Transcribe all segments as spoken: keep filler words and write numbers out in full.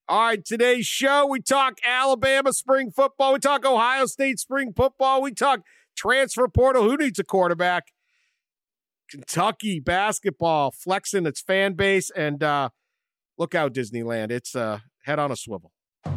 All right, today's show, we talk Alabama spring football. We talk Ohio State spring football. We talk transfer portal. Who needs a quarterback? Kentucky basketball flexing its fan base. And uh, look out, Disneyland. It's uh, head on a swivel.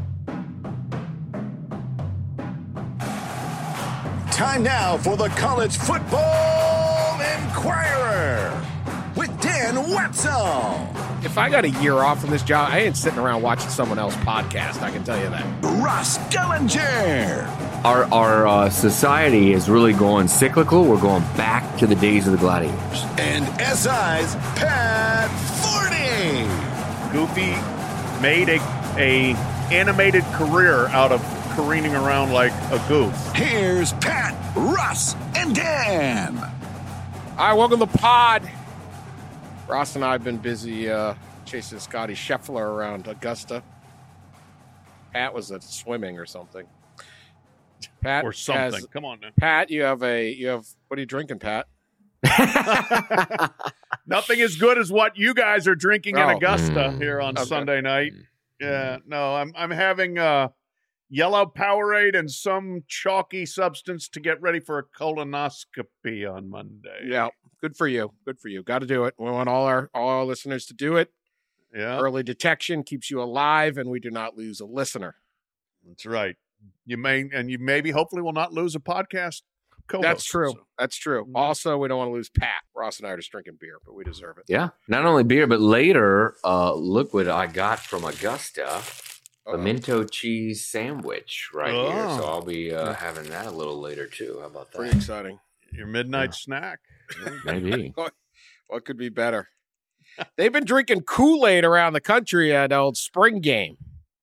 Time now for the College Football Inquirer with Dan Wetzel. If I got a year off from this job, I ain't sitting around watching someone else podcast. I can tell you that. Ross Gellinger. Our our uh, society is really going cyclical. We're going back to the days of the gladiators. And S I's Pat Forney. Goofy made a, a animated career out of careening around like a goof. Here's Pat, Russ, and Dan. All right, welcome to the pod. Ross and I have been busy uh, chasing Scotty Scheffler around Augusta. Pat was at swimming or something. Pat or something. Has, Come on now. Pat, you have a you have what are you drinking, Pat? Nothing as good as what you guys are drinking in Oh. Augusta Mm. here on Okay. Sunday night. Yeah, no, I'm I'm having uh, yellow Powerade and some chalky substance to get ready for a colonoscopy on Monday. Yeah, good for you. Good for you. Got to do it. We want all our all our listeners to do it. Yeah, Early detection keeps you alive, and we do not lose a listener. that's right. You may and you maybe hopefully will not lose a podcast co-host. That's true. So, That's true. Mhm. Also, we don't want to lose Pat. Ross and I are just drinking beer, but we deserve it. Yeah, not only beer, but later, uh, look what I got from Augusta. Uh-oh. A Minto cheese sandwich right here. So Oh. I'll be uh, having that a little later, too. How about Pretty that? exciting. your midnight Yeah. snack. Maybe. What could be better? They've been drinking Kool-Aid around the country at old spring game.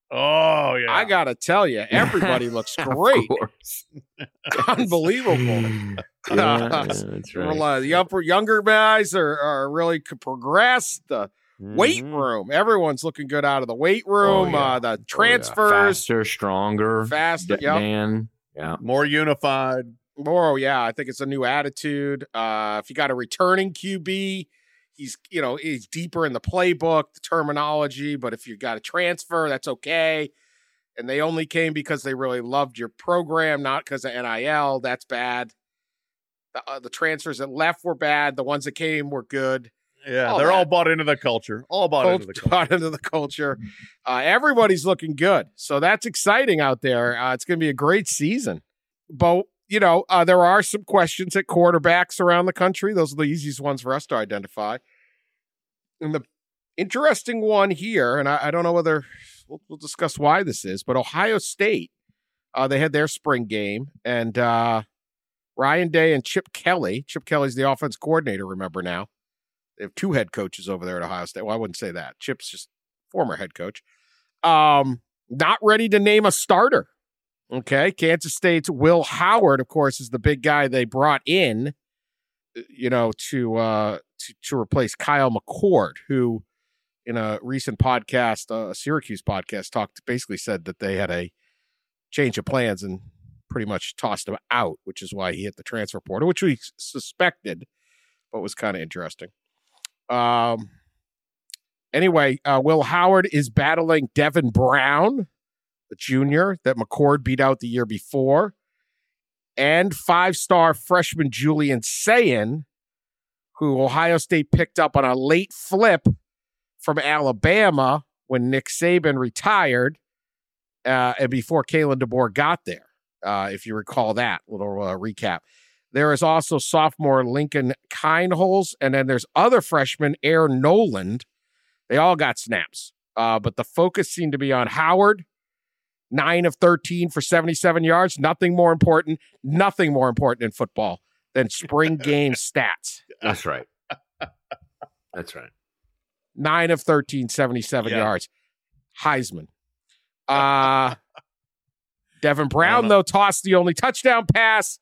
Oh yeah, I got to tell you, everybody looks great. Of course. Unbelievable. yeah, yeah, that's Well, right. uh, the upper, younger guys are, are really c- progressed. The weight Mhm. room, everyone's looking good out of the weight room. Oh, yeah. uh, the Oh, yeah. transfers, Faster, stronger. faster. D- Yep. Dan. Yeah. more unified. Oh, yeah. I think it's a new attitude. Uh, if you got a returning Q B, he's, you know, he's deeper in the playbook, the terminology. But if you got a transfer, that's okay. And they only came because they really loved your program, not because of N I L. That's bad. The, uh, the transfers that left were bad. The ones that came were good. Yeah, All they're that. all bought into the culture. All bought into the Cult- culture. bought into the culture. Uh, everybody's looking good. So that's exciting out there. Uh, it's going to be a great season. But, you know, uh, there are some questions at quarterbacks around the country. Those are the easiest ones for us to identify. And the interesting one here, and I, I don't know whether we'll, we'll discuss why this is, but Ohio State, uh, they had their spring game, and uh, Ryan Day and Chip Kelly. Chip Kelly's the offense coordinator, remember now. They have two head coaches over there at Ohio State. Well, I wouldn't say that. Chip's just former head coach. Um, not ready to name a starter. Okay. Kansas State's Will Howard, of course, is the big guy they brought in, you know, to uh, to, to replace Kyle McCord, who in a recent podcast, uh, a Syracuse podcast, talked basically said that they had a change of plans and pretty much tossed him out, which is why he hit the transfer portal, which we suspected, but was kind of interesting. Um. Anyway, uh, Will Howard is battling Devin Brown, the junior that McCord beat out the year before, and five-star freshman Julian Sayin, who Ohio State picked up on a late flip from Alabama when Nick Saban retired, uh, and before Kalen DeBoer got there, uh, if you recall that little uh, recap. There is also sophomore Lincoln Kindholz, and then there's other freshman Air Noland. They all got snaps, uh, but the focus seemed to be on Howard, nine of thirteen for seventy-seven yards. Nothing more important, nothing more important in football than spring game stats. That's right. That's right. nine of thirteen, seventy-seven Yeah. yards. Heisman. Uh, Devin Brown, though, tossed the only touchdown pass.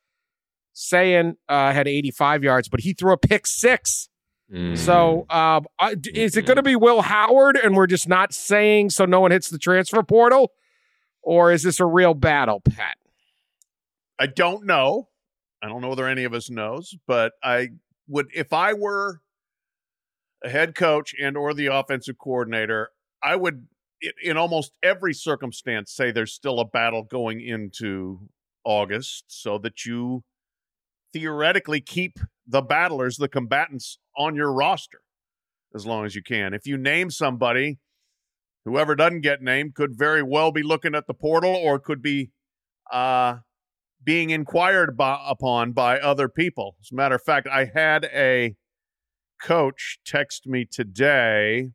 Sayin uh, had eighty-five yards, but he threw a pick six. Mm. So um, uh, d- is it going to be Will Howard and we're just not saying so no one hits the transfer portal? Or is this a real battle, Pat? I don't know. I don't know whether any of us knows, but I would, if I were a head coach and or the offensive coordinator, I would in almost every circumstance, say there's still a battle going into August, so that you theoretically keep the battlers, the combatants, on your roster as long as you can. If you name somebody, whoever doesn't get named could very well be looking at the portal or could be uh, being inquired by, upon by other people. As a matter of fact, I had a coach text me today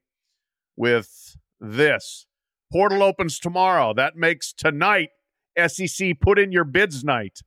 with this. Portal opens tomorrow. That makes tonight S E C put in your bids night.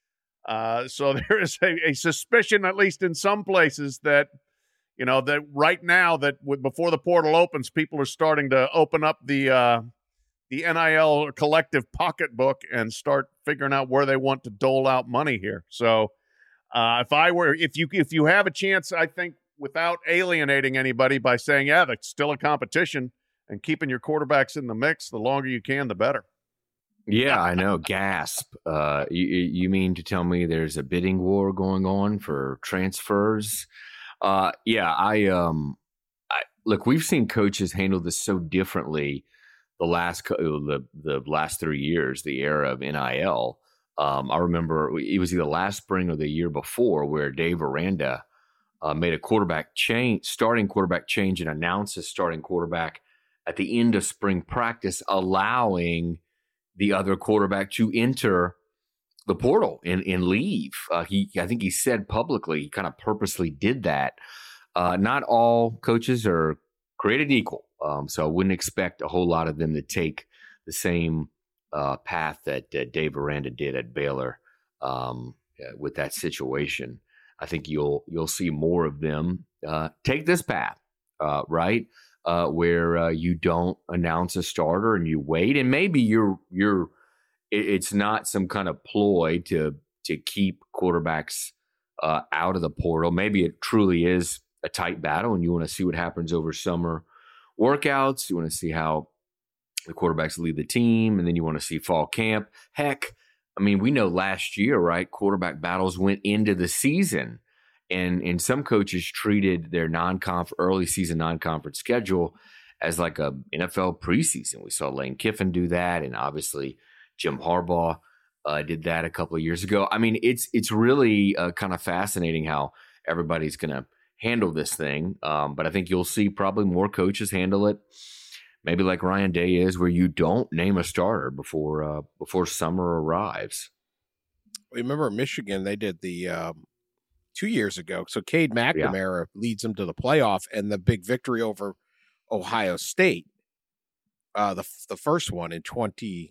Uh, so there is a, a suspicion, at least in some places, that, you know, that right now that w- before the portal opens, people are starting to open up the uh, the N I L collective pocketbook and start figuring out where they want to dole out money here. So uh, if I were, if you if you have a chance, I think without alienating anybody by saying, yeah, that's still a competition and keeping your quarterbacks in the mix, the longer you can, the better. Yeah, I know. Gasp. Uh, you, you mean to tell me there's a bidding war going on for transfers? Uh, yeah, I um, I, look. We've seen coaches handle this so differently the last co- the the last three years, the era of N I L. Um, I remember it was either last spring or the year before where Dave Aranda uh, made a quarterback change, starting quarterback change, and announced his starting quarterback at the end of spring practice, allowing the other quarterback to enter the portal and, and leave. Uh, he, I think he said publicly, he kind of purposely did that. Uh, not all coaches are created equal. Um, so I wouldn't expect a whole lot of them to take the same uh, path that uh, Dave Aranda did at Baylor um, uh, with that situation. I think you'll, you'll see more of them uh, take this path, uh, right? Uh, where uh, you don't announce a starter and you wait, and maybe you're you're it, it's not some kind of ploy to to keep quarterbacks uh, out of the portal. Maybe it truly is a tight battle, and you want to see what happens over summer workouts. You want to see how the quarterbacks lead the team, and then you want to see fall camp. Heck, I mean, we know last year, right? Quarterback battles went into the season. And and some coaches treated their non-conf early season non-conference schedule as like a N F L preseason. We saw Lane Kiffin do that, and obviously Jim Harbaugh uh, did that a couple of years ago. I mean, it's it's really uh, kind of fascinating how everybody's going to handle this thing. Um, but I think you'll see probably more coaches handle it, maybe like Ryan Day is, where you don't name a starter before uh, before summer arrives. Remember Michigan? They did the. Um... Two years ago. So Cade McNamara yeah. leads them to the playoff and the big victory over Ohio State. Uh, the the first one in twenty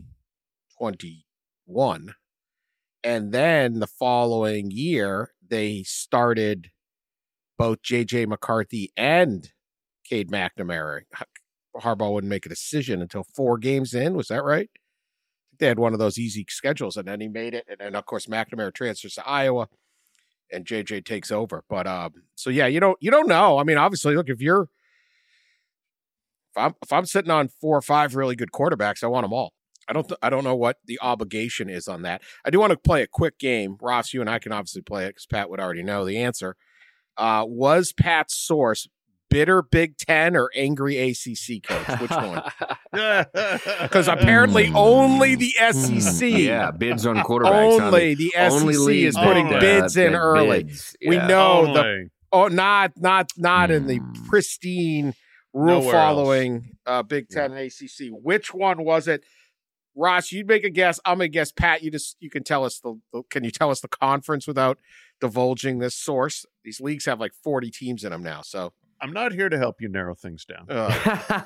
twenty-one. And then the following year, they started both J J McCarthy and Cade McNamara. Harbaugh wouldn't make a decision until four games in. Was that right? They had one of those easy schedules, and then he made it. And then, of course, McNamara transfers to Iowa. And J J takes over. But um, so yeah, you don't you don't know. I mean, obviously, look, if you're if I'm if I'm sitting on four or five really good quarterbacks, I want them all. I don't th- I don't know what the obligation is on that. I do want to play a quick game. Ross, you and I can obviously play it because Pat would already know the answer. Uh, was Pat's source bitter Big Ten or angry A C C coach? Which one? Because apparently only the S E C. Yeah, bids on quarterbacks. Only the S E C only is putting the, bids in the early. Bids. We Yeah. know Only. the oh, not not not in the Hmm. pristine rule Nowhere following uh, Big Ten and A C C. Which one was it? Ross, you'd make a guess. I'm gonna guess. Pat, you just you can tell us the, the can you tell us the conference without divulging this source? These leagues have like forty teams in them now, so. I'm not here to help you narrow things down. Uh,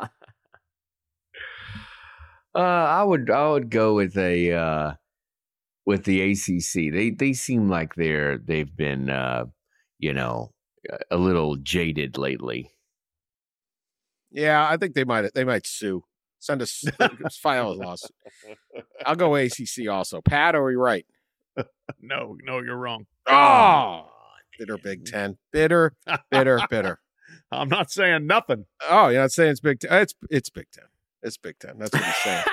uh, I would I would go with a uh, with the A C C. They they seem like they're they've been uh, you know a little jaded lately. yeah, I think they might they might sue. Send us file a lawsuit. I'll go A C C also. Pat, are we right? No, no, you're wrong. Oh, bitter Big Ten. Bitter, bitter, bitter. I'm not saying nothing. Oh, you're not saying it's Big Ten. It's it's Big Ten. It's Big Ten. That's what he's saying.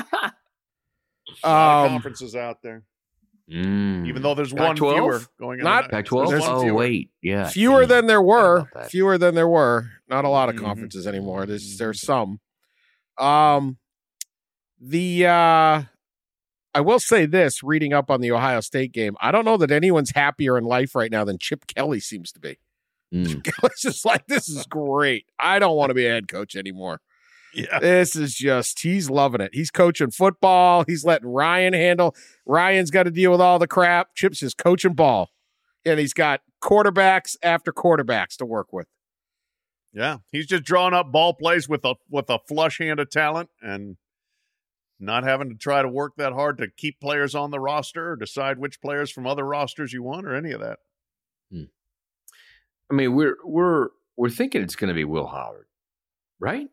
A lot of Um, conferences out there, Mm. even though there's Pac one twelve? fewer going. Not- in the, Pac twelve. there's one Oh fewer. wait, yeah. fewer Damn. than there Forgot were. about that. Fewer than there were. Not a lot of Mhm. conferences anymore. There's there's some. Um, the uh, I will say this: reading up on the Ohio State game, I don't know that anyone's happier in life right now than Chip Kelly seems to be. Mm. Chip Kelly's just like, this is great. I don't want to be a head coach anymore. Yeah. This is just, he's loving it. He's coaching football. He's letting Ryan handle. Ryan's got to deal with all the crap. Chip's just coaching ball. And he's got quarterbacks after quarterbacks to work with. Yeah. He's just drawing up ball plays with a with a flush hand of talent and not having to try to work that hard to keep players on the roster or decide which players from other rosters you want or any of that. Hmm. I mean, we're we're we're thinking it's going to be Will Howard, right?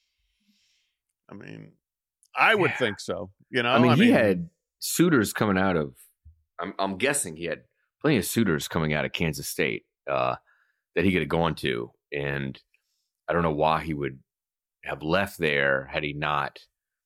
I mean, I would Yeah. think so. You know, I mean, he had suitors coming out of. I'm, I'm guessing he had plenty of suitors coming out of Kansas State uh, that he could have gone to, and I don't know why he would have left there had he not,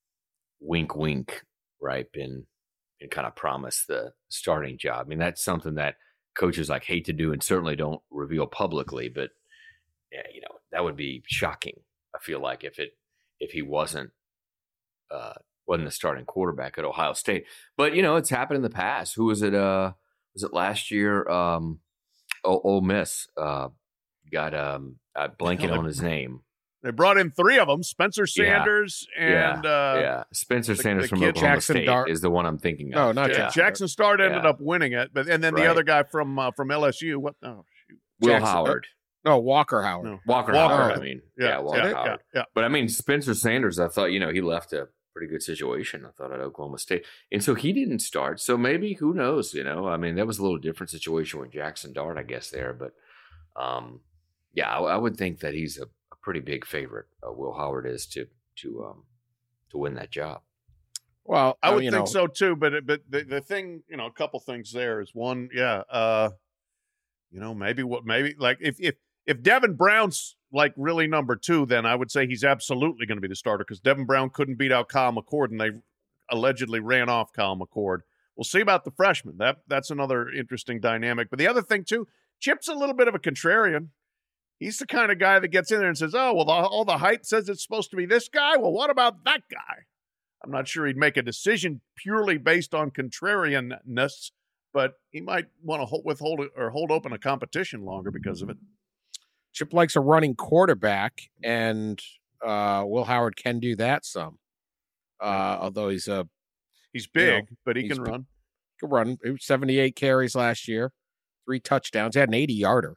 wink, wink, right, been and kind of promised the starting job. I mean, that's something that coaches like hate to do and certainly don't reveal publicly, but yeah, you know, that would be shocking. I feel like if it if he wasn't uh, wasn't the starting quarterback at Ohio State. But you know, it's happened in the past. Who was it? Uh, was it last year? Um, oh, Ole Miss uh, got um, uh, blanking on his name. They brought in three of them: Spencer Sanders Yeah. and yeah, uh, yeah. Spencer the- Sanders the from kid Oklahoma Jackson State Dart. is the one I'm thinking of. No, not Ja- Jackson. Jackson Start ended Yeah. up winning it, but and then Right. the other guy from uh, from L S U. What? Oh, shoot. Will Jackson- Howard. No, Walker Howard. No. Walker, Walker. Howard, I mean. Yeah, Walker yeah, Howard. yeah, yeah. But I mean, Spencer Sanders, I thought, you know, he left a pretty good situation, I thought, at Oklahoma State. And so he didn't start. So maybe, who knows, you know? I mean, that was a little different situation with Jackson Dart, I guess, there. But um, yeah, I, I would think that he's a, a pretty big favorite, uh, Will Howard is, to to um, to win that job. Well, I uh, would you think know, so too, but it- but the, the thing, you know, a couple things there is one, yeah, uh, you know, maybe what maybe like if if if Devin Brown's like really number two, then I would say he's absolutely going to be the starter because Devin Brown couldn't beat out Kyle McCord, and they allegedly ran off Kyle McCord. We'll see about the freshman. That that's another interesting dynamic. But the other thing too, Chip's a little bit of a contrarian. He's the kind of guy that gets in there and says, "Oh, well, the, all the hype says it's supposed to be this guy. Well, what about that guy?" I'm not sure he'd make a decision purely based on contrarianness, but he might want to hold, withhold it or hold open a competition longer because of it. Chip likes a running quarterback, and uh, Will Howard can do that some. Uh, although he's a He's big, You know, but he he's can big. run. good run, He was seventy-eight carries last year, three touchdowns. He had an eighty yarder.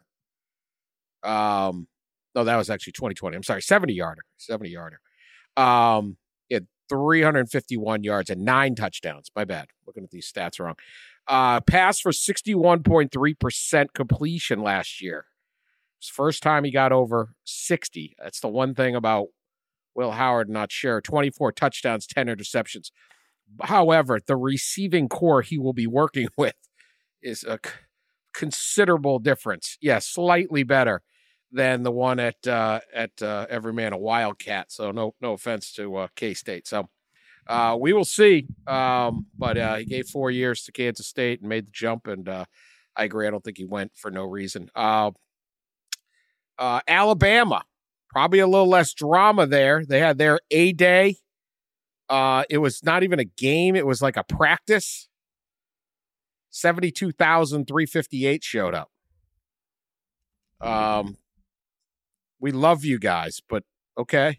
Um, no, that was actually twenty twenty. I'm sorry, seventy yarder, seventy yarder. Um, he had three hundred fifty-one yards and nine touchdowns. My bad, looking at these stats wrong. Uh, passed for sixty-one point three percent completion last year. It's the first time he got over sixty. That's the one thing about Will Howard not share. twenty-four touchdowns, ten interceptions. However, the receiving core he will be working with is a c- considerable difference. Yeah, slightly better than the one at uh, at uh, Everyman a Wildcat. So no no offense to uh, K-State. So uh, we will see. Um, but uh, he gave four years to Kansas State and made the jump. And uh, I agree. I don't think he went for no reason. Uh, uh, Alabama, probably a little less drama there. They had their A-Day. Uh, it was not even a game. It was like a practice. seventy-two thousand three hundred fifty-eight showed up. Um, we love you guys, but okay.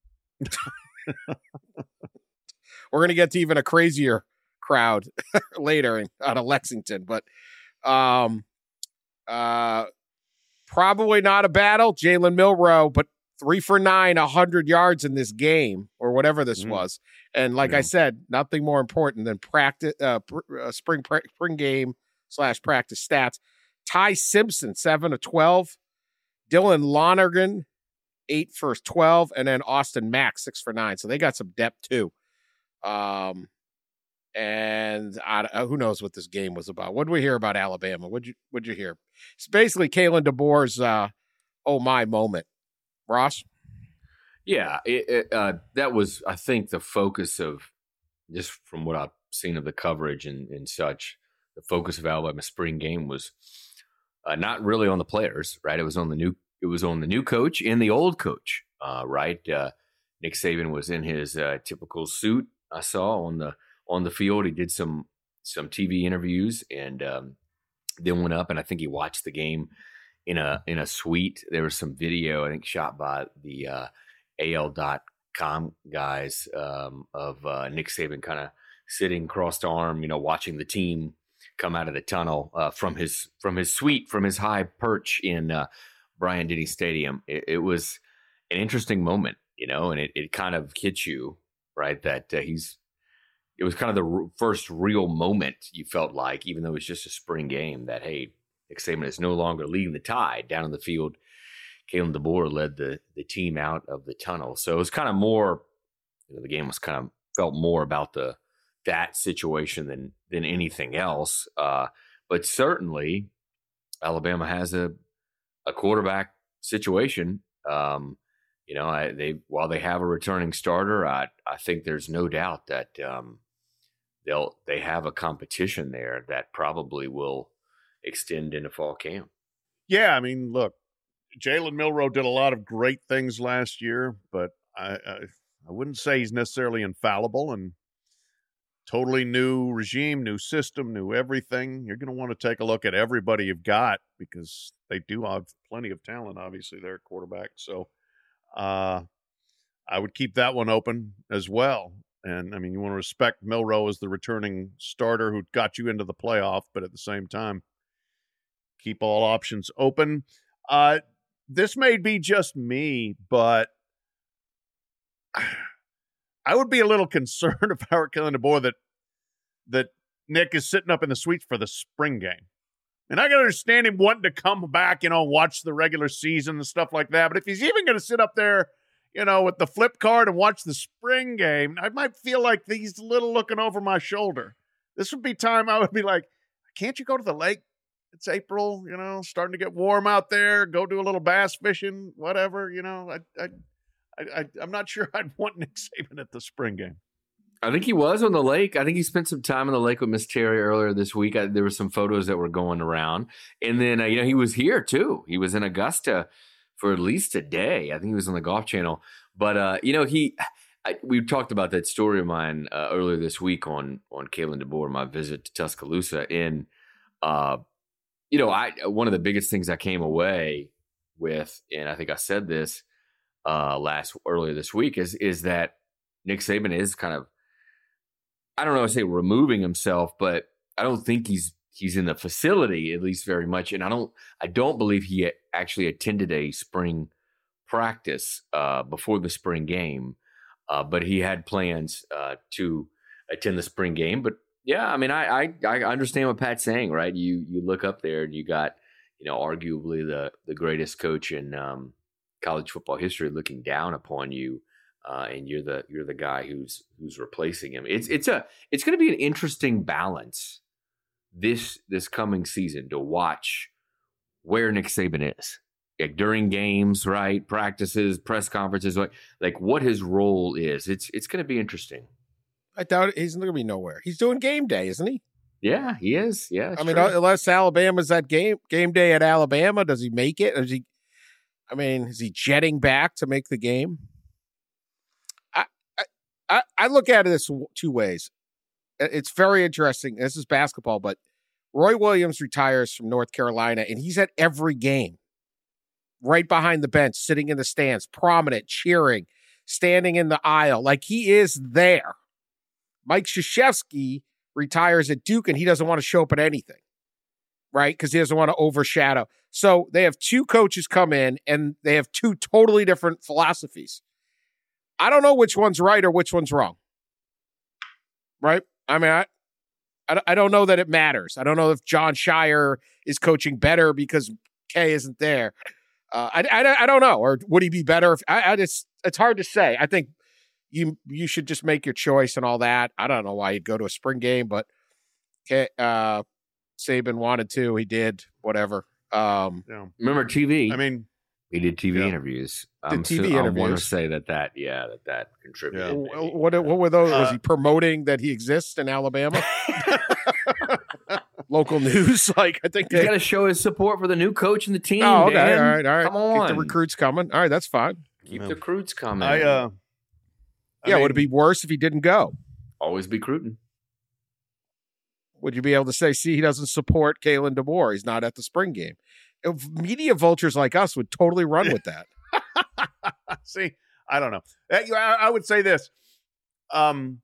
We're going to get to even a crazier crowd later in, out of Lexington, but um, uh, probably not a battle. Jalen Milroe, but three for nine, one hundred yards in this game or whatever this Mm. was. And like Yeah. I said, nothing more important than practice, uh, pr- uh, spring pra- spring game slash practice stats. Ty Simpson, seven of twelve. Dylan Lonergan, eight for twelve. And then Austin Mack, six for nine. So they got some depth too. Um, and I, uh, who knows what this game was about? What did we hear about Alabama? What'd you What'd you hear? It's basically Kalen DeBoer's uh, oh my moment. Ross? Yeah, it, it, uh, that was, I think, the focus of, just from what I've seen of the coverage and, and such, the focus of Alabama spring game was uh, not really on the players, right? It was on the new, it was on the new coach and the old coach, uh, right? Uh, Nick Saban was in his uh, typical suit. I saw on the on the field. He did some some T V interviews and um, then went up and I think he watched the game in a in a suite. There was some video I think shot by the uh, A L dot com guys um, of uh, Nick Saban kind of sitting crossed arm, you know, watching the team come out of the tunnel uh, from his from his suite, from his high perch in uh, Bryant-Denny Stadium. It, it was an interesting moment, you know, and it, it kind of hits you, right, that uh, he's it was kind of the r- first real moment you felt like, even though it was just a spring game, that, hey, Nick Saban is no longer leading the Tide down in the field. Kalen DeBoer led the the team out of the tunnel. So it was kind of more, you know, the game was kind of felt more about the that situation than than anything else. Uh, but certainly Alabama has a a quarterback situation. Um, you know, I, they while they have a returning starter, I I think there's no doubt that um, they'll they have a competition there that probably will extend into fall camp. Yeah, I mean, look, Jalen Milroe did a lot of great things last year, but I, I I wouldn't say he's necessarily infallible. And totally new regime, new system, new everything. You're going to want to take a look at everybody you've got because they do have plenty of talent. Obviously, they're a quarterback, so uh, I would keep that one open as well. And I mean, you want to respect Milroe as the returning starter who got you into the playoff, but at the same time, keep all options open. Uh, this may be just me, but I would be a little concerned if I were Kalen DeBoer that that Nick is sitting up in the suites for the spring game. And I can understand him wanting to come back, you know, watch the regular season and stuff like that. But if he's even going to sit up there, you know, with the flip card and watch the spring game, I might feel like he's a little looking over my shoulder. This would be time I would be like, can't you go to the lake? It's April, you know, starting to get warm out there. Go do a little bass fishing, whatever, you know. I, I, I, I'm not sure I'd want Nick Saban at the spring game. I think he was on the lake. I think he spent some time on the lake with Miss Terry earlier this week. I, there were some photos that were going around. And then, uh, you know, he was here too. He was in Augusta for at least a day. I think he was on the Golf Channel. But, uh, you know, he I, we talked about that story of mine uh, earlier this week on, on Kalen DeBoer, my visit to Tuscaloosa. And, uh, you know, I one of the biggest things I came away with, and I think I said this uh, last earlier this week, is is that Nick Saban is kind of, I don't know, I say removing himself, but I don't think he's he's in the facility at least very much, and I don't I don't believe he actually attended a spring practice uh, before the spring game, uh, but he had plans uh, to attend the spring game. But yeah, I mean, I, I I understand what Pat's saying, right? You you look up there and you got, you know, arguably the the greatest coach in um, college football history looking down upon you. Uh, and you're the you're the guy who's who's replacing him. It's it's a it's going to be an interesting balance this this coming season to watch where Nick Saban is, like during games, right? Practices, press conferences, like like what his role is. It's it's going to be interesting. I doubt he's not going to be nowhere. He's doing game day, isn't he? Yeah, he is. Yeah, I mean, true. unless Alabama's at game game day at Alabama, does he make it? Is he? I mean, is he jetting back to make the game? I, I look at it this two ways. It's very interesting. This is basketball, but Roy Williams retires from North Carolina, and he's at every game, right behind the bench, sitting in the stands, prominent, cheering, standing in the aisle. Like he is there. Mike Krzyzewski retires at Duke, and he doesn't want to show up at anything, right? Because he doesn't want to overshadow. So they have two coaches come in, and they have two totally different philosophies. I don't know which one's right or which one's wrong. Right? I mean, I, I, I don't know that it matters. I don't know if John Shire is coaching better because Kay isn't there. Uh, I, I, I don't know. Or would he be better? If I, I just, it's hard to say. I think you you should just make your choice and all that. I don't know why you'd go to a spring game, but Kay, uh, Saban wanted to. He did. Whatever. Um, yeah. Remember T V? I mean, he did T V yeah. interviews. Did I'm T V so, interviews. I want to say that that yeah that that contributed. Yeah. maybe. what what were those? Was Uh, he promoting that he exists in Alabama? Local news, like I think He's they got to show his support for the new coach and the team. Oh, okay. Dan. All right. All right. Come Keep on. the recruits coming. All right. That's fine. Keep Yeah. the recruits coming. I uh, Yeah, mean, would it be worse if he didn't go? Always be Cruton. Would you be able to say, see, he doesn't support Kalen DeBoer. He's not at the spring game. If media vultures like us would totally run with that. See, I don't know. I, I would say this. Um,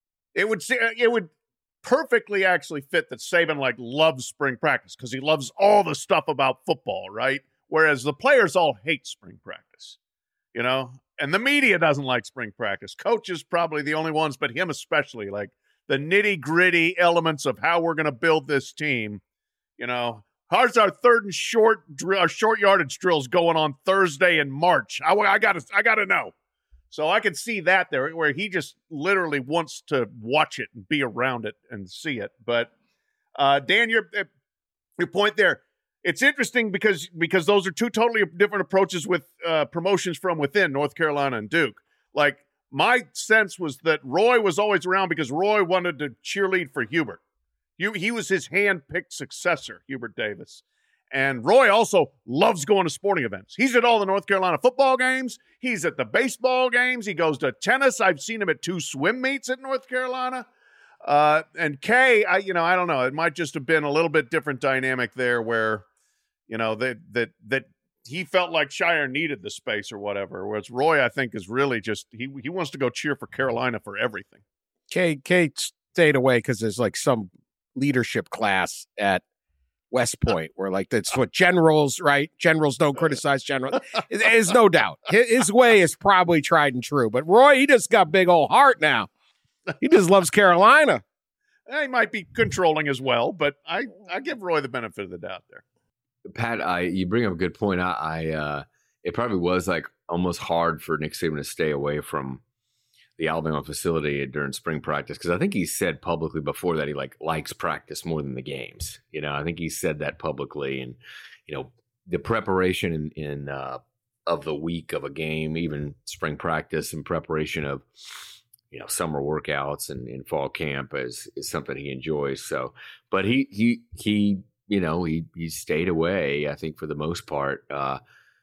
it would it would perfectly actually fit that Saban like loves spring practice because he loves all the stuff about football, right? Whereas the players all hate spring practice, you know, and the media doesn't like spring practice. Coaches probably the only ones, but him especially, like the nitty gritty elements of how we're going to build this team. You know, how's our third and short drill, our short yardage drills going on Thursday in March? I, I got to, I got to know. So I can see that there, where he just literally wants to watch it and be around it and see it. But uh, Dan, your your point there, it's interesting because because those are two totally different approaches with uh, promotions from within North Carolina and Duke. Like my sense was that Roy was always around because Roy wanted to cheerlead for Hubert. He, he was his hand-picked successor, Hubert Davis. And Roy also loves going to sporting events. He's at all the North Carolina football games. He's at the baseball games. He goes to tennis. I've seen him at two swim meets at North Carolina. Uh, and Kay, I, you know, I don't know. It might just have been a little bit different dynamic there where, you know, that, that, that he felt like Shire needed the space or whatever. Whereas Roy, I think, is really just, he, he wants to go cheer for Carolina for everything. Kay, Kay stayed away because there's like some leadership class at West Point where like that's what generals, right? Generals don't criticize generals. There's no doubt. His way is probably tried and true. But Roy, he just got big old heart now. He just loves Carolina. He might be controlling as well, but I, I give Roy the benefit of the doubt there. Pat, I you bring up a good point. I, I uh, it probably was like almost hard for Nick Saban to stay away from the Alabama facility during spring practice because I think he said publicly before that he like likes practice more than the games. You know, I think he said that publicly, and you know, the preparation in, in uh, of the week of a game, even spring practice and preparation of you know summer workouts and, and fall camp is is something he enjoys. So, but he he he. You know, he he stayed away, I think, for the most part. Uh,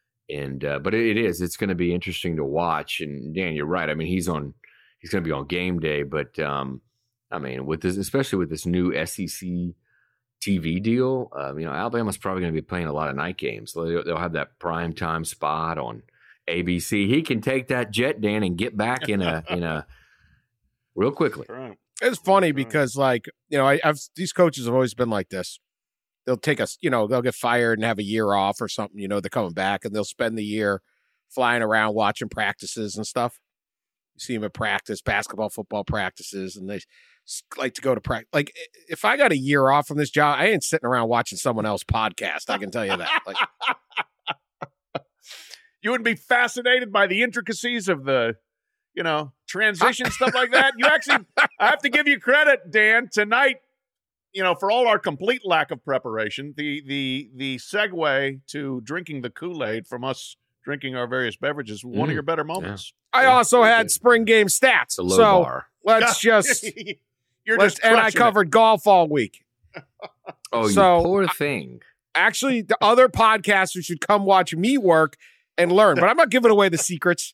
and uh, but it, it is, it's going to be interesting to watch. And Dan, you're right. I mean, he's on, he's going to be on game day. But um, I mean, with this, especially with this new S E C T V deal, um, you know, Alabama's probably going to be playing a lot of night games. They'll, they'll have that prime time spot on A B C. He can take that jet, Dan, and get back in a in a real quickly. Right. It's funny because, like, you know, I, I've these coaches have always been like this. They'll take us, you know, they'll get fired and have a year off or something, you know, they're coming back and they'll spend the year flying around watching practices and stuff. You see them at practice, basketball, football practices, and they like to go to practice. Like, if I got a year off from this job, I ain't sitting around watching someone else podcast. I can tell you that. Like, you wouldn't be fascinated by the intricacies of the, you know, transition, stuff like that. You actually, I have to give you credit, Dan, tonight. You know, for all our complete lack of preparation, the the the segue to drinking the Kool-Aid from us drinking our various beverages was one Mm, of your better moments. I Yeah, also very had good. spring game stats. It's a low so bar. let's just, You're let's, just and I crushing it. covered golf all week. Oh, So- you poor thing. Actually, the other podcasters should come watch me work and learn, but I'm not giving away the secrets.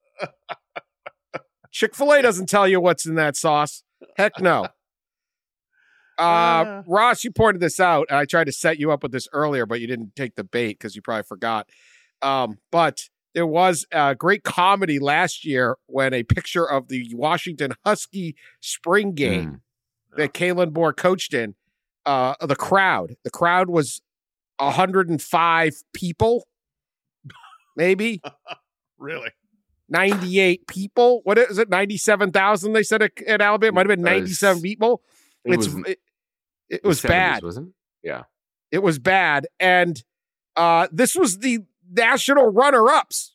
Chick-fil-A doesn't tell you what's in that sauce. Heck no. Uh, Uh. Ross, you pointed this out, and I tried to set you up with this earlier, but you didn't take the bait because you probably forgot. Um, but there was a great comedy last year when a picture of the Washington Husky spring game Mm. that Kalen Moore coached in, uh, the crowd, the crowd was one hundred five people, maybe Really? ninety-eight people. What is it? ninety-seven thousand, they said at, at Alabama. It might have been That is- ninety-seven people. It It's was, it, it was seventies, bad. wasn't it? Yeah. It was bad. And uh, this was the national runner-ups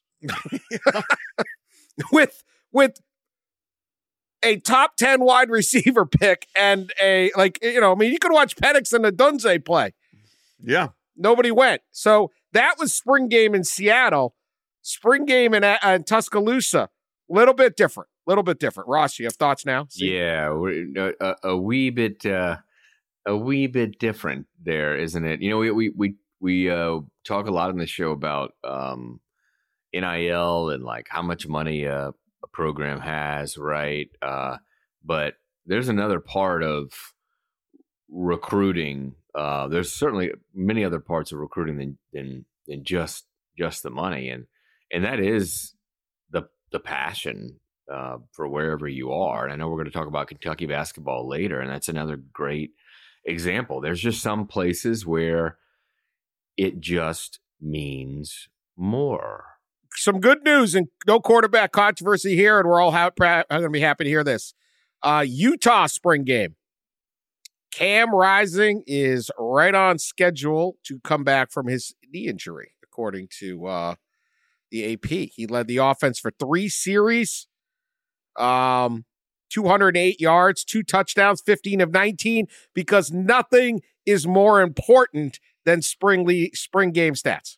with with a top ten wide receiver pick and a, like, you know, I mean, you could watch Penix and Adunze play. Yeah. Nobody went. So that was spring game in Seattle. Spring game in, uh, in Tuscaloosa. Little bit different. Little bit different. Ross, you have thoughts now? See? Yeah, we're, a, a wee bit, uh, a wee bit different there, isn't it? You know, we we we we uh, talk a lot on the show about um, N I L and like how much money uh, a program has, right? Uh, but there's another part of recruiting. Uh, there's certainly many other parts of recruiting than than than just just the money, and and that is the the passion uh, for wherever you are. And I know we're going to talk about Kentucky basketball later, and that's another great example. There's just some places where it just means more. Some good news and no quarterback controversy here, and we're all ha- pra- going to be happy to hear this. Uh, Utah spring game. Cam Rising is right on schedule to come back from his knee injury, according to uh, the A P. He led the offense for three series, um, two hundred eight yards, two touchdowns, fifteen of nineteen, because nothing is more important than spring le- spring game stats.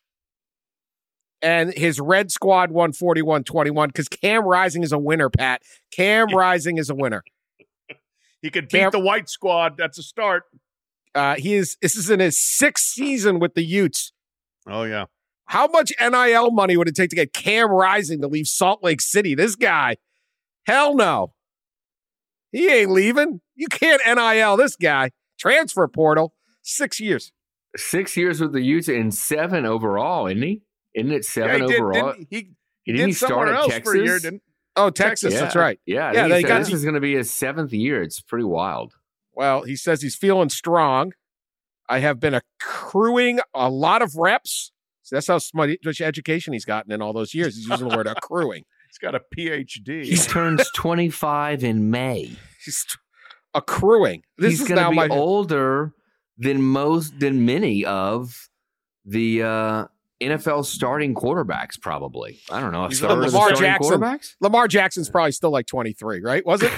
And his red squad won forty-one twenty-one because Cam Rising is a winner, Pat. Cam Rising is a winner. He could beat Cam- the white squad. That's a start. Uh, he is. This is in his sixth season with the Utes. Oh, yeah. How much N I L money would it take to get Cam Rising to leave Salt Lake City? This guy, hell no. He ain't leaving. You can't N I L this guy. Transfer portal, six years. Six years with the Utes and seven overall, isn't he? Isn't it seven yeah, he overall? Did, he, he, he did didn't somewhere start at else Texas for a year, didn't Oh, Texas, yeah. that's right. Yeah, yeah. He They said got this to, is going to be his seventh year. It's pretty wild. Well, he says he's feeling strong. I have been accruing a lot of reps. So that's how much education he's gotten in all those years. He's using the word accruing. He's got a P H D. He turns twenty-five in May. He's accruing. This he's is going now to be my older than most, than many of the uh, N F L starting quarterbacks, probably. I don't know. He's Starter Lamar of the starting Jackson. quarterbacks? Lamar Jackson's probably still like twenty-three, right? Was it?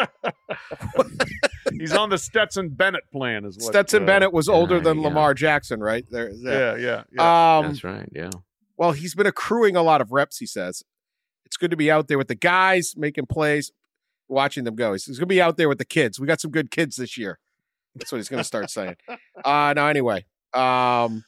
He's on the Stetson Bennett plan. Is what, Stetson uh, Bennett was older yeah, than yeah. Lamar Jackson, right? There, there. Yeah, yeah, yeah. Um, That's right, yeah. Well, he's been accruing a lot of reps, he says. It's good to be out there with the guys, making plays, watching them go. He's, he's going to be out there with the kids. We got some good kids this year. That's what he's going to start saying. Uh, now, anyway, um,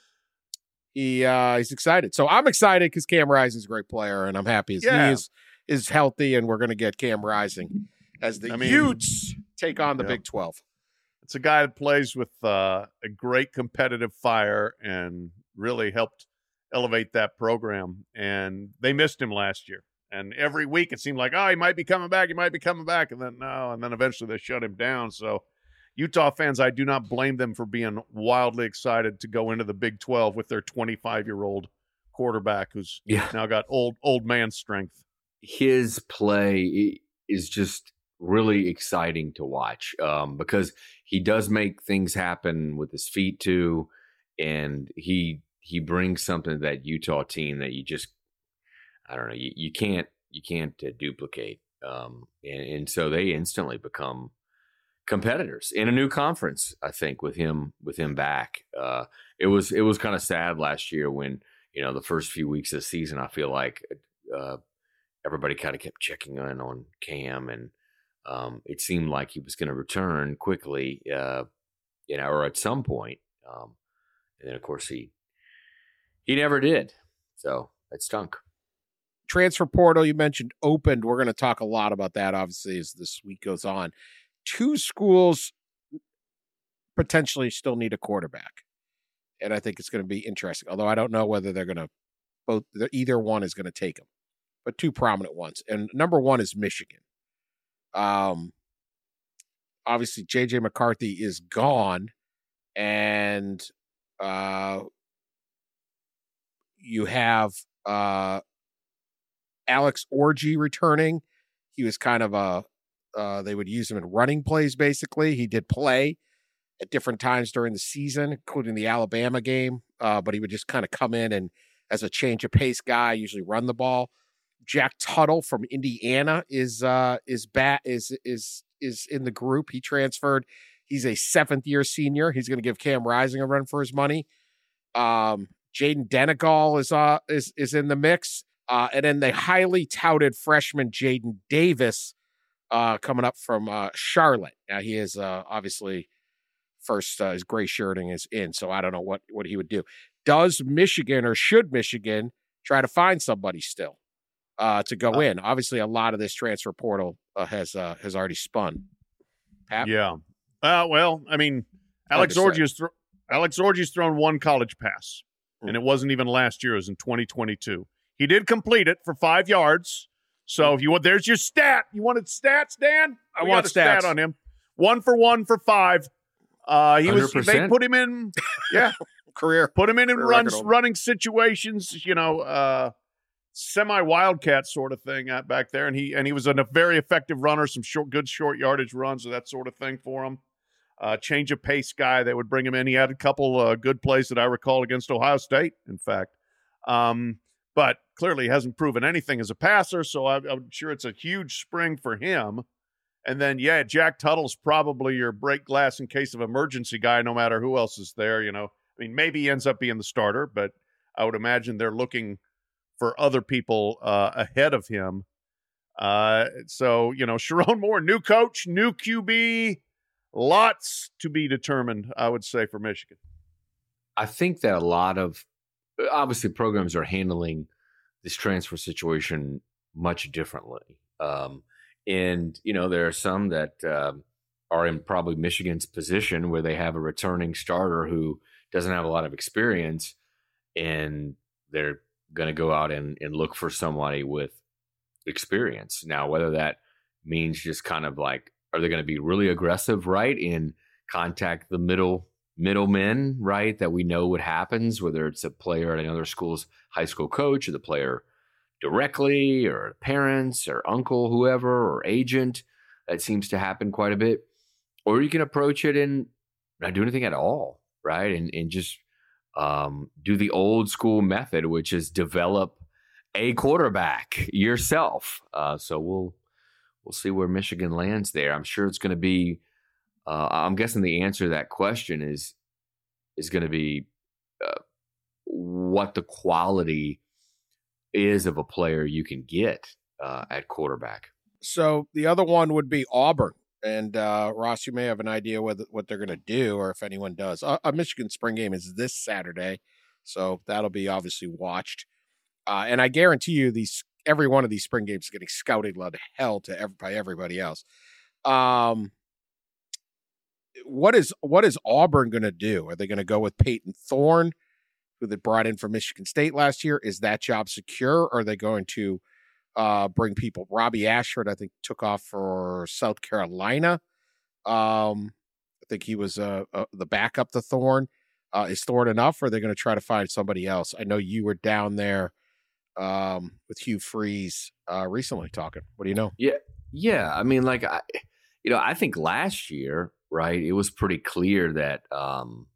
he uh, he's excited. So I'm excited because Cam Rising's a great player, and I'm happy his Yeah. knee is, is healthy, and we're going to get Cam Rising as the I mean, Utes take on the yeah. Big twelve. It's a guy that plays with uh, a great competitive fire and really helped elevate that program. And they missed him last year. And every week it seemed like, oh, he might be coming back. He might be coming back. And then no. And then eventually they shut him down. So Utah fans, I do not blame them for being wildly excited to go into the Big twelve with their twenty-five-year-old quarterback who's Yeah. now got old old man strength. His play is just really exciting to watch um, because he does make things happen with his feet too, and he he brings something to that Utah team that you just I don't know you, you can't you can't uh, duplicate, um, and, and so they instantly become competitors in a new conference. I think with him with him back, uh, it was it was kind of sad last year when you know the first few weeks of the season. I feel like uh, everybody kind of kept checking in on Cam and. Um, it seemed like he was going to return quickly, uh, you know, or at some point. Um, and then, of course, he he never did. So it stunk. Transfer portal, you mentioned, opened. We're going to talk a lot about that, obviously, as this week goes on. Two schools potentially still need a quarterback. And I think it's going to be interesting, although I don't know whether they're going to both, either one is going to take him, but two prominent ones. And number one is Michigan. Um, obviously J J McCarthy is gone, and uh, you have uh, Alex Orji returning. He was kind of a uh, they would use him in running plays. Basically, he did play at different times during the season, including the Alabama game. Uh, but he would just kind of come in and as a change of pace guy, usually run the ball. Jack Tuttle from Indiana is uh, is bat is is is in the group. He transferred. He's a seventh year senior. He's going to give Cam Rising a run for his money. Um, Jaden Denegal is uh is is in the mix, uh, and then the highly touted freshman Jaden Davis uh, coming up from uh, Charlotte. Now he is uh, obviously first uh, his gray shirting is in, so I don't know what what he would do. Does Michigan or should Michigan try to find somebody still? uh, to go in. Obviously, a lot of this transfer portal uh, has uh, has already spun. Pat? Yeah. Uh, well, I mean, Hard Alex to say. Orji's thro- Alex Orji's thrown one college pass, Hmm. and it wasn't even last year. It was in twenty twenty-two. He did complete it for five yards. So if you want, there's your stat. You wanted stats, Dan? I We want got a stat stats. on him. One for one for five. Uh, he was. They one hundred percent. put him in. Yeah, Career. put him in in Career runs, record holder. running situations. You know, uh, semi wildcat sort of thing uh, back there, and he and he was a very effective runner. Some short, good short yardage runs, or that sort of thing for him. Uh, change of pace guy that would bring him in. He had a couple uh, good plays that I recall against Ohio State, in fact. Um, but clearly hasn't proven anything as a passer, so I, I'm sure it's a huge spring for him. And then, yeah, Jack Tuttle's probably your break glass in case of emergency guy, no matter who else is there. You know, I mean, maybe he ends up being the starter, but I would imagine they're looking for other people uh, ahead of him. Uh, so, you know, Sharon Moore, new coach, new Q B, lots to be determined, I would say, for Michigan. I think that a lot of obviously programs are handling this transfer situation much differently. Um, and, you know, there are some that um, are in probably Michigan's position where they have a returning starter who doesn't have a lot of experience, and they're going to go out and, and look for somebody with experience. Now, whether that means just kind of like, are they going to be really aggressive, right, and contact the middle middlemen, right, that we know what happens, whether it's a player at another school's high school coach or the player directly or parents or uncle, whoever, or agent. That seems to happen quite a bit. Or you can approach it and not do anything at all, right, and, and just um, do the old school method, which is develop a quarterback yourself. Uh, so we'll we'll see where Michigan lands there. I'm sure it's going to be Uh, I'm guessing the answer to that question is is going to be uh, what the quality is of a player you can get uh, at quarterback. So the other one would be Auburn. And uh, Ross, you may have an idea what, what they're going to do, or if anyone does. Uh, a Michigan spring game is this Saturday, so that'll be obviously watched. Uh, and I guarantee you, these every one of these spring games is getting scouted like hell to ev- by everybody else. Um, what is what is Auburn going to do? Are they going to go with Peyton Thorne, who they brought in from Michigan State last year? Is that job secure? Or are they going to uh, bring people? Robbie Ashford, I think, took off for South Carolina. Um, I think he was uh, uh, the backup to Thorne. Uh, is Thorne enough, or are they going to try to find somebody else? I know you were down there um, with Hugh Freeze uh, recently talking. What do you know? Yeah, yeah. I mean, like, I, you know, I think last year, right, it was pretty clear that um,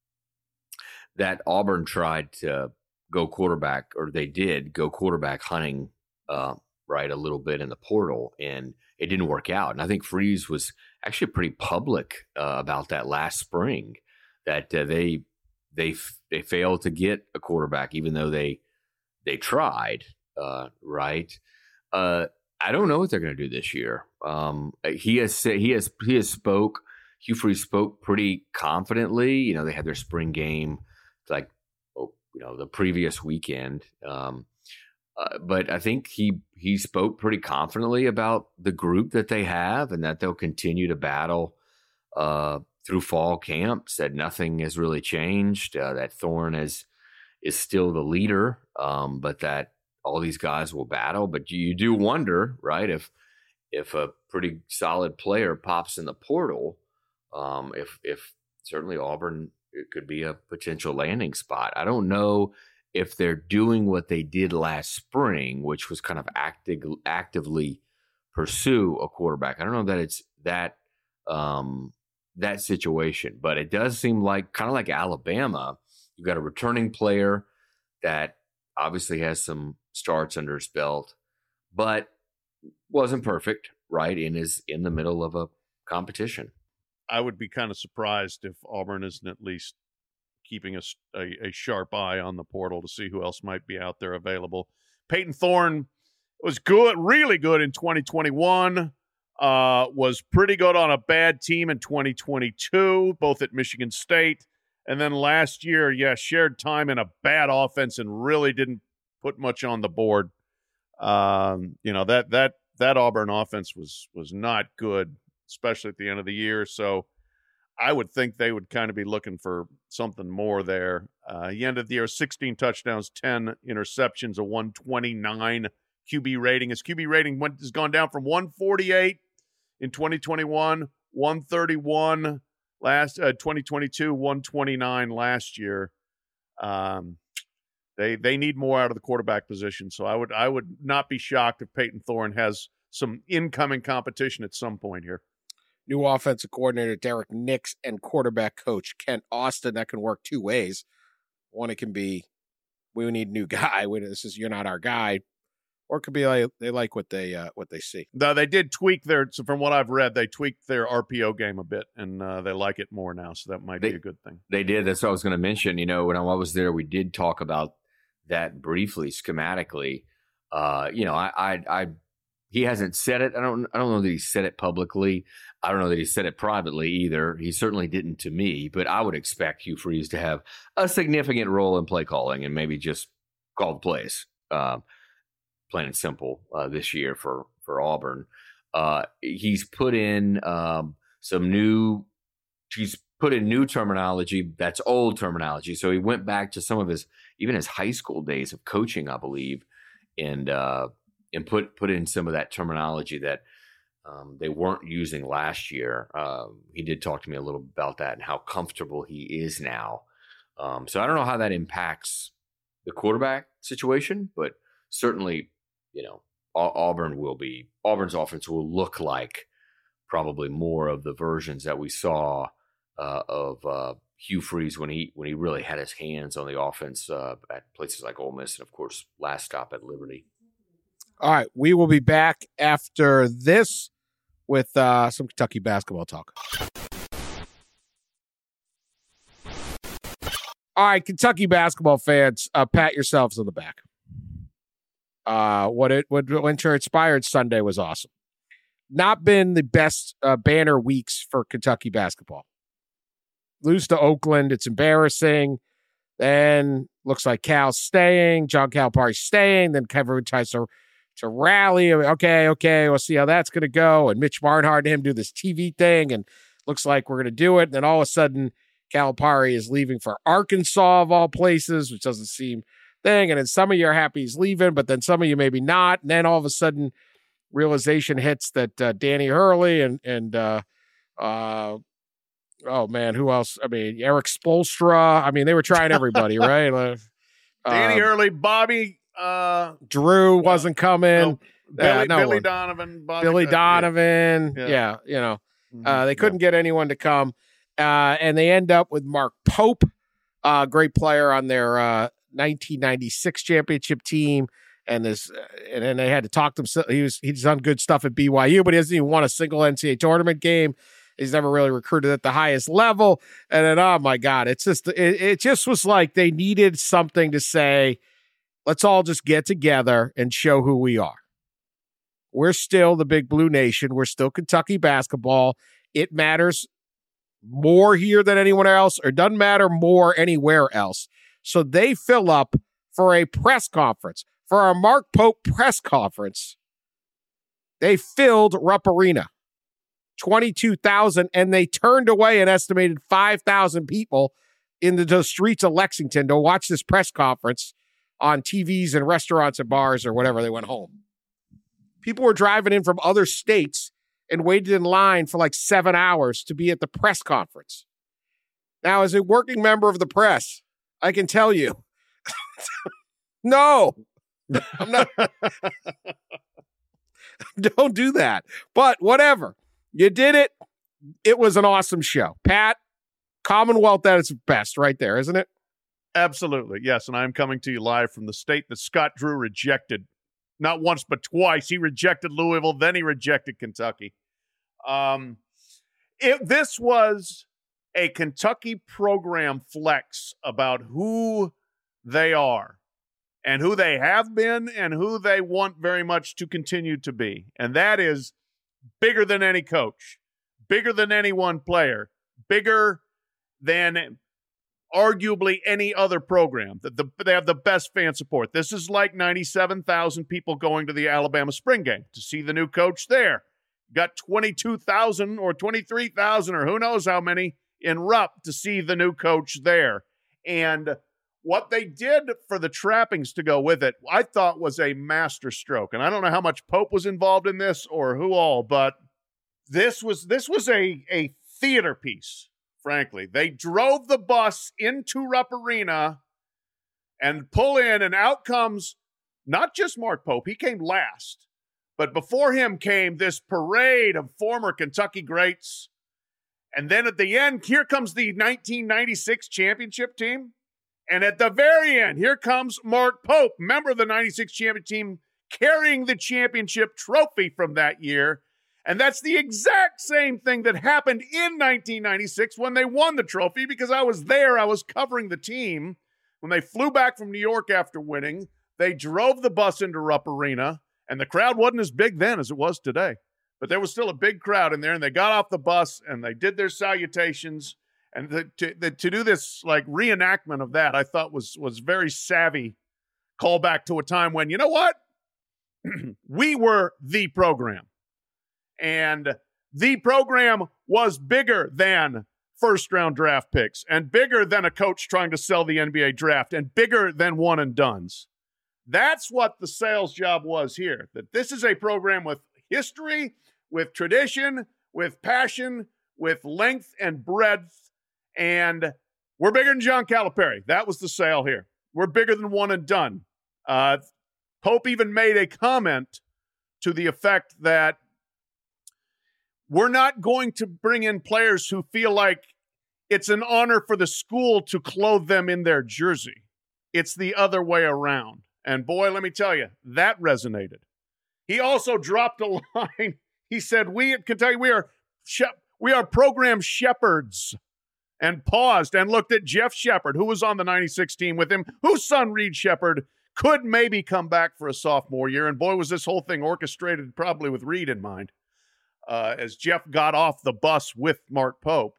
that Auburn tried to go quarterback, or they did go quarterback hunting, uh, right, a little bit in the portal, and it didn't work out. And I think Freeze was actually pretty public uh, about that last spring, that uh, they they they failed to get a quarterback, even though they they tried, uh, right. Uh, I don't know what they're going to do this year. Um, he has said he has he has spoke. Hugh Freeze spoke pretty confidently. You know, they had their spring game like oh, you know the previous weekend, um, uh, but I think he he spoke pretty confidently about the group that they have and that they'll continue to battle uh, through fall camp. Said nothing has really changed. Uh, that Thorne is is still the leader, um, but that all these guys will battle. But you do wonder, right, if if a pretty solid player pops in the portal, um, if if certainly Auburn, it could be a potential landing spot. I don't know if they're doing what they did last spring, which was kind of active, actively pursue a quarterback. I don't know that it's that um, that situation, but it does seem like kind of like Alabama. You've got a returning player that obviously has some starts under his belt, but wasn't perfect, right? And is in the middle of a competition. I would be kind of surprised if Auburn isn't at least keeping a, a, a sharp eye on the portal to see who else might be out there available. Peyton Thorne was good, really good in twenty twenty-one, uh, was pretty good on a bad team in twenty twenty-two, both at Michigan State. And then last year, yeah, shared time in a bad offense and really didn't put much on the board. Um, you know, that that that Auburn offense was was not good, especially at the end of the year. So I would think they would kind of be looking for something more there. Uh, he ended the year sixteen touchdowns, ten interceptions, a one twenty-nine Q B rating. His Q B rating went has gone down from one forty-eight in twenty twenty-one, one thirty-one last uh, twenty twenty-two, one twenty-nine last year. Um, they they need more out of the quarterback position. So I would I would not be shocked if Peyton Thorne has some incoming competition at some point here. New offensive coordinator Derek Nix and quarterback coach Kent Austin. That can work two ways. One, it can be, we need a new guy. We, this is, you're not our guy. Or it could be like they like what they uh, what they see. No, they did tweak their. So from what I've read, they tweaked their R P O game a bit, and uh, they like it more now. So that might they, be a good thing. They did. That's what I was going to mention. You know, when I was there, we did talk about that briefly, schematically. Uh, you know, I, I, I, he hasn't said it. I don't. I don't know that he said it publicly. I don't know that he said it privately either. He certainly didn't to me. But I would expect Hugh Freeze to have a significant role in play calling and maybe just call the plays. Um, plain and simple, uh, this year for, for Auburn. Uh, he's put in um, some new, he's put in new terminology that's old terminology. So he went back to some of his, even his high school days of coaching, I believe, and uh, and put, put in some of that terminology that um, they weren't using last year. Uh, he did talk to me a little about that and how comfortable he is now. Um, so I don't know how that impacts the quarterback situation, but certainly, you know, Auburn will be Auburn's offense will look like probably more of the versions that we saw uh, of uh, Hugh Freeze when he when he really had his hands on the offense uh, at places like Ole Miss and of course last stop at Liberty. All right, we will be back after this with uh, some Kentucky basketball talk. All right, Kentucky basketball fans, uh, pat yourselves on the back. Uh, what it what Winter Inspired Sunday was awesome. Not been the best uh, banner weeks for Kentucky basketball. Lose to Oakland, it's embarrassing. Then looks like Cal's staying, John Calipari's staying. Then Kevin tries to to rally. Okay, okay, we'll see how that's going to go. And Mitch Barnhart and him do this T V thing, and looks like we're going to do it. And then all of a sudden, Calipari is leaving for Arkansas of all places, which doesn't seem thing. And then some of you are happy he's leaving, but then some of you maybe not. And then all of a sudden realization hits that uh, Danny Hurley and, and uh, uh, oh man, who else? I mean, Eric Spoelstra. I mean, they were trying everybody, right? Uh, Danny Hurley, Bobby, uh, Drew wasn't coming. No, Billy, uh, no Billy one. Donovan, Bobby, Billy uh, Donovan. Yeah. Yeah. yeah, you know, yeah. uh, they couldn't yeah. get anyone to come. Uh, and they end up with Mark Pope, a uh, great player on their uh, nineteen ninety-six championship team, and this, uh, and then they had to talk to him. He was he's done good stuff at B Y U, but he hasn't even won a single N C double A tournament game. He's never really recruited at the highest level. And then, oh my God, it's just it, it just was like they needed something to say. Let's all just get together and show who we are. We're still the Big Blue Nation. We're still Kentucky basketball. It matters more here than anyone else, or doesn't matter more anywhere else. So they fill up for a press conference, for our Mark Pope press conference. They filled Rupp Arena, twenty-two thousand, and they turned away an estimated five thousand people into the streets of Lexington to watch this press conference on T Vs and restaurants and bars or whatever. They went home. People were driving in from other states and waited in line for like seven hours to be at the press conference. Now, as a working member of the press, I can tell you, no, I'm not. Don't do that. But whatever. You did it. It was an awesome show. Pat, Commonwealth at its best right there, isn't it? Absolutely. Yes. And I'm coming to you live from the state that Scott Drew rejected. Not once, but twice. He rejected Louisville, then he rejected Kentucky. Um, it, this was a Kentucky program flex about who they are and who they have been and who they want very much to continue to be. And that is bigger than any coach, bigger than any one player, bigger than arguably any other program. The, the, they have the best fan support. This is like ninety-seven thousand people going to the Alabama spring game to see the new coach there. Got twenty-two thousand or twenty-three thousand or who knows how many in Rupp to see the new coach there. And what they did for the trappings to go with it, I thought was a master stroke. And I don't know how much Pope was involved in this or who all, but this was this was a, a theater piece, frankly. They drove the bus into Rupp Arena and pull in, and out comes not just Mark Pope. He came last. But before him came this parade of former Kentucky greats. And then at the end, here comes the nineteen ninety-six championship team. And at the very end, here comes Mark Pope, member of the ninety-six championship team, carrying the championship trophy from that year. And that's the exact same thing that happened in nineteen ninety-six when they won the trophy, because I was there. I was covering the team. When they flew back from New York after winning, they drove the bus into Rupp Arena, and the crowd wasn't as big then as it was today. But there was still a big crowd in there, and they got off the bus, and they did their salutations. And the, to, the, to do this like reenactment of that, I thought was was very savvy callback to a time when, you know what? We were the program. And the program was bigger than first-round draft picks and bigger than a coach trying to sell the N B A draft and bigger than one-and-dones. That's what the sales job was here, that this is a program with history, with tradition, with passion, with length and breadth, and we're bigger than John Calipari. That was the sale here. We're bigger than one-and-done. Uh, Pope even made a comment to the effect that we're not going to bring in players who feel like it's an honor for the school to clothe them in their jersey. It's the other way around. And boy, let me tell you, that resonated. He also dropped a line. He said, we at Kentucky, we are, we are program shepherds. And paused and looked at Jeff Shepard, who was on the ninety-six team with him, whose son Reed Shepard could maybe come back for a sophomore year. And boy, was this whole thing orchestrated probably with Reed in mind. Uh, as Jeff got off the bus with Mark Pope.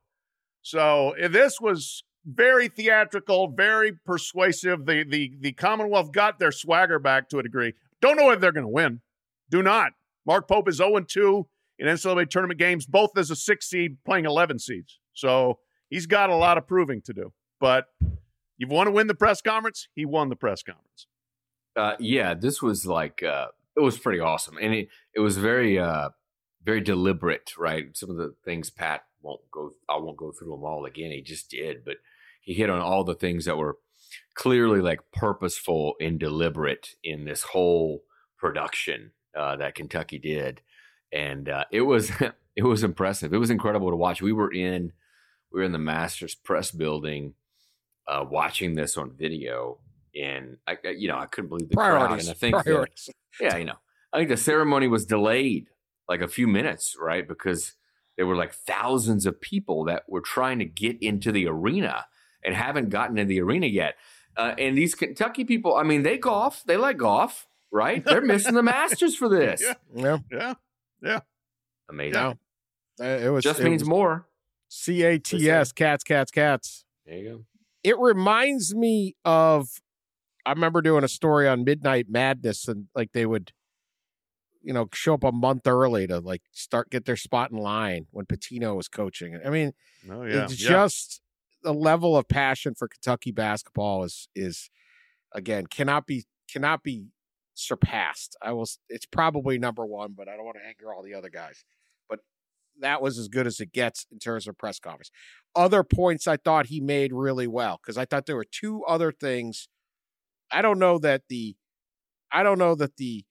So this was very theatrical, very persuasive. The, the, the Commonwealth got their swagger back to a degree. Don't know if they're going to win. Do not. Mark Pope is oh and two in N C double A tournament games, both as a six seed playing eleven seeds. So he's got a lot of proving to do. But you want to win the press conference? He won the press conference. Uh, yeah, this was like, uh, it was pretty awesome. And it, it was very... Uh, very deliberate, right? Some of the things Pat won't go, I won't go through them all again. He just did, but he hit on all the things that were clearly like purposeful and deliberate in this whole production uh, that Kentucky did. And uh, it was, it was impressive. It was incredible to watch. We were in, we were in the Masters press building uh, watching this on video, and I, you know, I couldn't believe the crowd. And I think, that, yeah, you know, I think the ceremony was delayed like a few minutes, right? Because there were like thousands of people that were trying to get into the arena and haven't gotten in the arena yet. Uh, and these Kentucky people, I mean, they golf, they like golf, right? They're missing the Masters for this. Yeah, yeah, yeah, yeah. Amazing. Yeah. It was just it means was more. C A T S, cats, cats, cats. There you go. It reminds me of, I remember doing a story on Midnight Madness, and like they would, you know, show up a month early to like start, get their spot in line when Pitino was coaching. I mean, oh, yeah. it's yeah. just the level of passion for Kentucky basketball is, is again, cannot be, cannot be surpassed. I will, it's probably number one, but I don't want to anger all the other guys, but that was as good as it gets in terms of press conference. Other points I thought he made really well, because I thought there were two other things. I don't know that the, I don't know that the,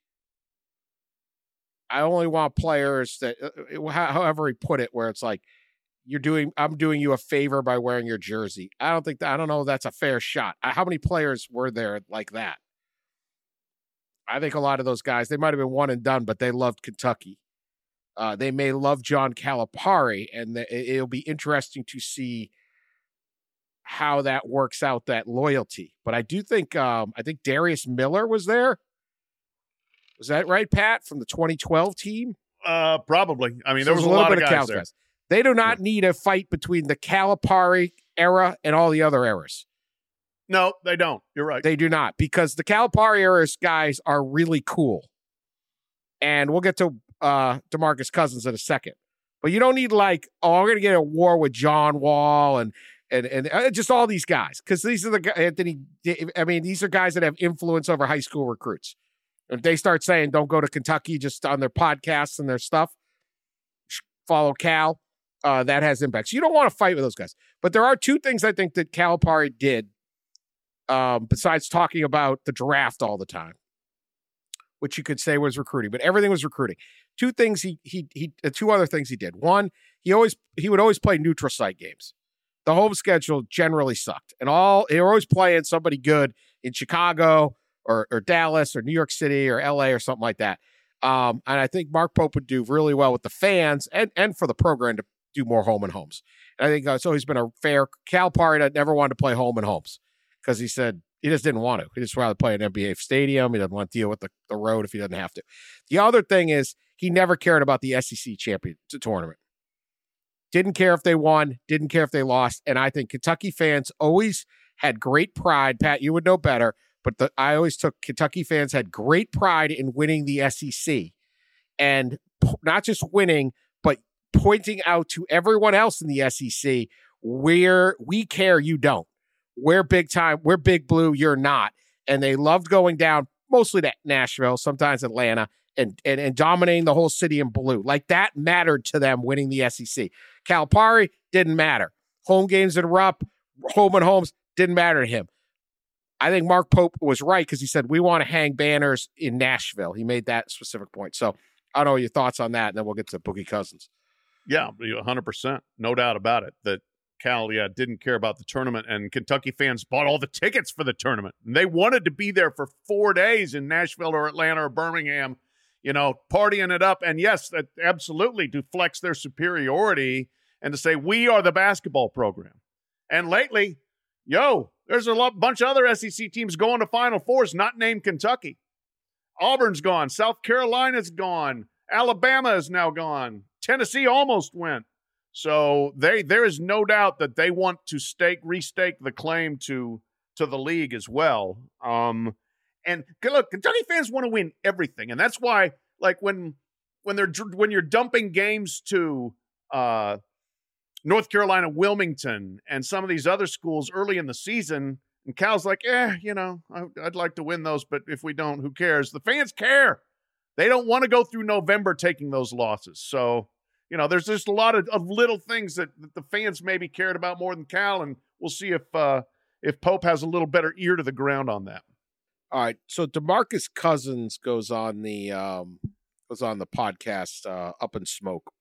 I only want players that, uh, however he put it, where it's like, you're doing, I'm doing you a favor by wearing your jersey. I don't think that, I don't know if that's a fair shot. How many players were there like that? I think a lot of those guys, they might have been one and done, but they loved Kentucky. Uh, they may love John Calipari, and the, it'll be interesting to see how that works out, that loyalty. But I do think, um, I think Darius Miller was there. Was that right, Pat, from the twenty twelve team? Uh, probably. I mean, So there was a, little lot bit of guys there. They do not yeah. need a fight between the Calipari era and all the other eras. No, they don't. You're right. They do not, because the Calipari era's guys are really cool. And we'll get to uh, DeMarcus Cousins in a second. But you don't need like, oh, I'm going to get a war with John Wall and and and uh, just all these guys, because these are the guys, Anthony, I mean, these are guys that have influence over high school recruits. If they start saying, don't go to Kentucky just on their podcasts and their stuff, follow Cal, uh, that has impacts. You don't want to fight with those guys. But there are two things I think that Calipari did, um, besides talking about the draft all the time, which you could say was recruiting, but everything was recruiting. Two things he he he uh, two other things he did. One, he always he would always play neutral site games. The home schedule generally sucked, and all they were always playing somebody good in Chicago or or Dallas or New York City or L A or something like that. Um, and I think Mark Pope would do really well with the fans and and for the program to do more home and homes. And I think uh, it's always been a fair Calipari that never wanted to play home and homes because he said he just didn't want to. He just rather play an N B A stadium. He doesn't want to deal with the, the road if he doesn't have to. The other thing is he never cared about the S E C champion tournament. Didn't care if they won, didn't care if they lost. And I think Kentucky fans always had great pride. Pat, you would know better, but the, I always took Kentucky fans had great pride in winning the S E C. And p- not just winning, but pointing out to everyone else in the S E C where we care, you don't. We're big time. We're big blue. You're not. And they loved going down mostly to Nashville, sometimes Atlanta, and, and, and dominating the whole city in blue. Like that mattered to them winning the S E C. Calipari didn't matter. Home games in Rupp, home and homes didn't matter to him. I think Mark Pope was right because he said, we want to hang banners in Nashville. He made that specific point. So I don't know your thoughts on that, and then we'll get to Boogie Cousins. Yeah, one hundred percent. No doubt about it. That Cal, yeah, didn't care about the tournament, and Kentucky fans bought all the tickets for the tournament. And they wanted to be there for four days in Nashville or Atlanta or Birmingham, you know, partying it up. And yes, that absolutely to flex their superiority and to say, we are the basketball program. And lately, yo, there's a lot, bunch of other S E C teams going to Final Fours, not named Kentucky. Auburn's gone. South Carolina's gone. Alabama is now gone. Tennessee almost went. So they there is no doubt that they want to stake, restake the claim to to the league as well. Um, and look, Kentucky fans want to win everything, and that's why, like when when they're when you're dumping games to uh, North Carolina, Wilmington, and some of these other schools early in the season, and Cal's like, eh, you know, I, I'd like to win those, but if we don't, who cares? The fans care. They don't want to go through November taking those losses. So, you know, there's just a lot of, of little things that, that the fans maybe cared about more than Cal, and we'll see if uh, if Pope has a little better ear to the ground on that. All right, so DeMarcus Cousins goes on the um, goes on the podcast uh, Up in Smoke,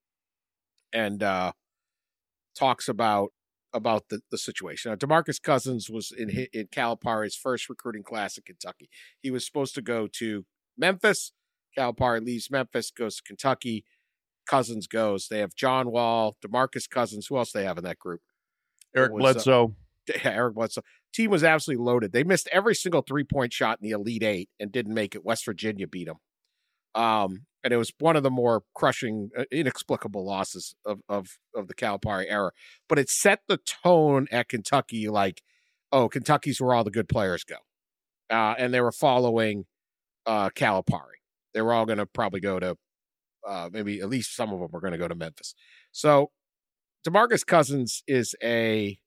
and uh, talks about about the, the situation. Now, DeMarcus Cousins was in in Calipari's first recruiting class in Kentucky. He was supposed to go to Memphis. Calipari leaves Memphis, goes to Kentucky. Cousins goes. They have John Wall, DeMarcus Cousins. Who else they have in that group? Eric was, Bledsoe. Uh, yeah, Eric Bledsoe. Team was absolutely loaded. They missed every single three-point shot in the Elite Eight and didn't make it. West Virginia beat them. Um, and it was one of the more crushing, uh, inexplicable losses of, of, of the Calipari era. But it set the tone at Kentucky like, oh, Kentucky's where all the good players go. Uh, and they were following uh, Calipari. They were all going to probably go to, uh, maybe at least some of them were going to go to Memphis. So DeMarcus Cousins is a,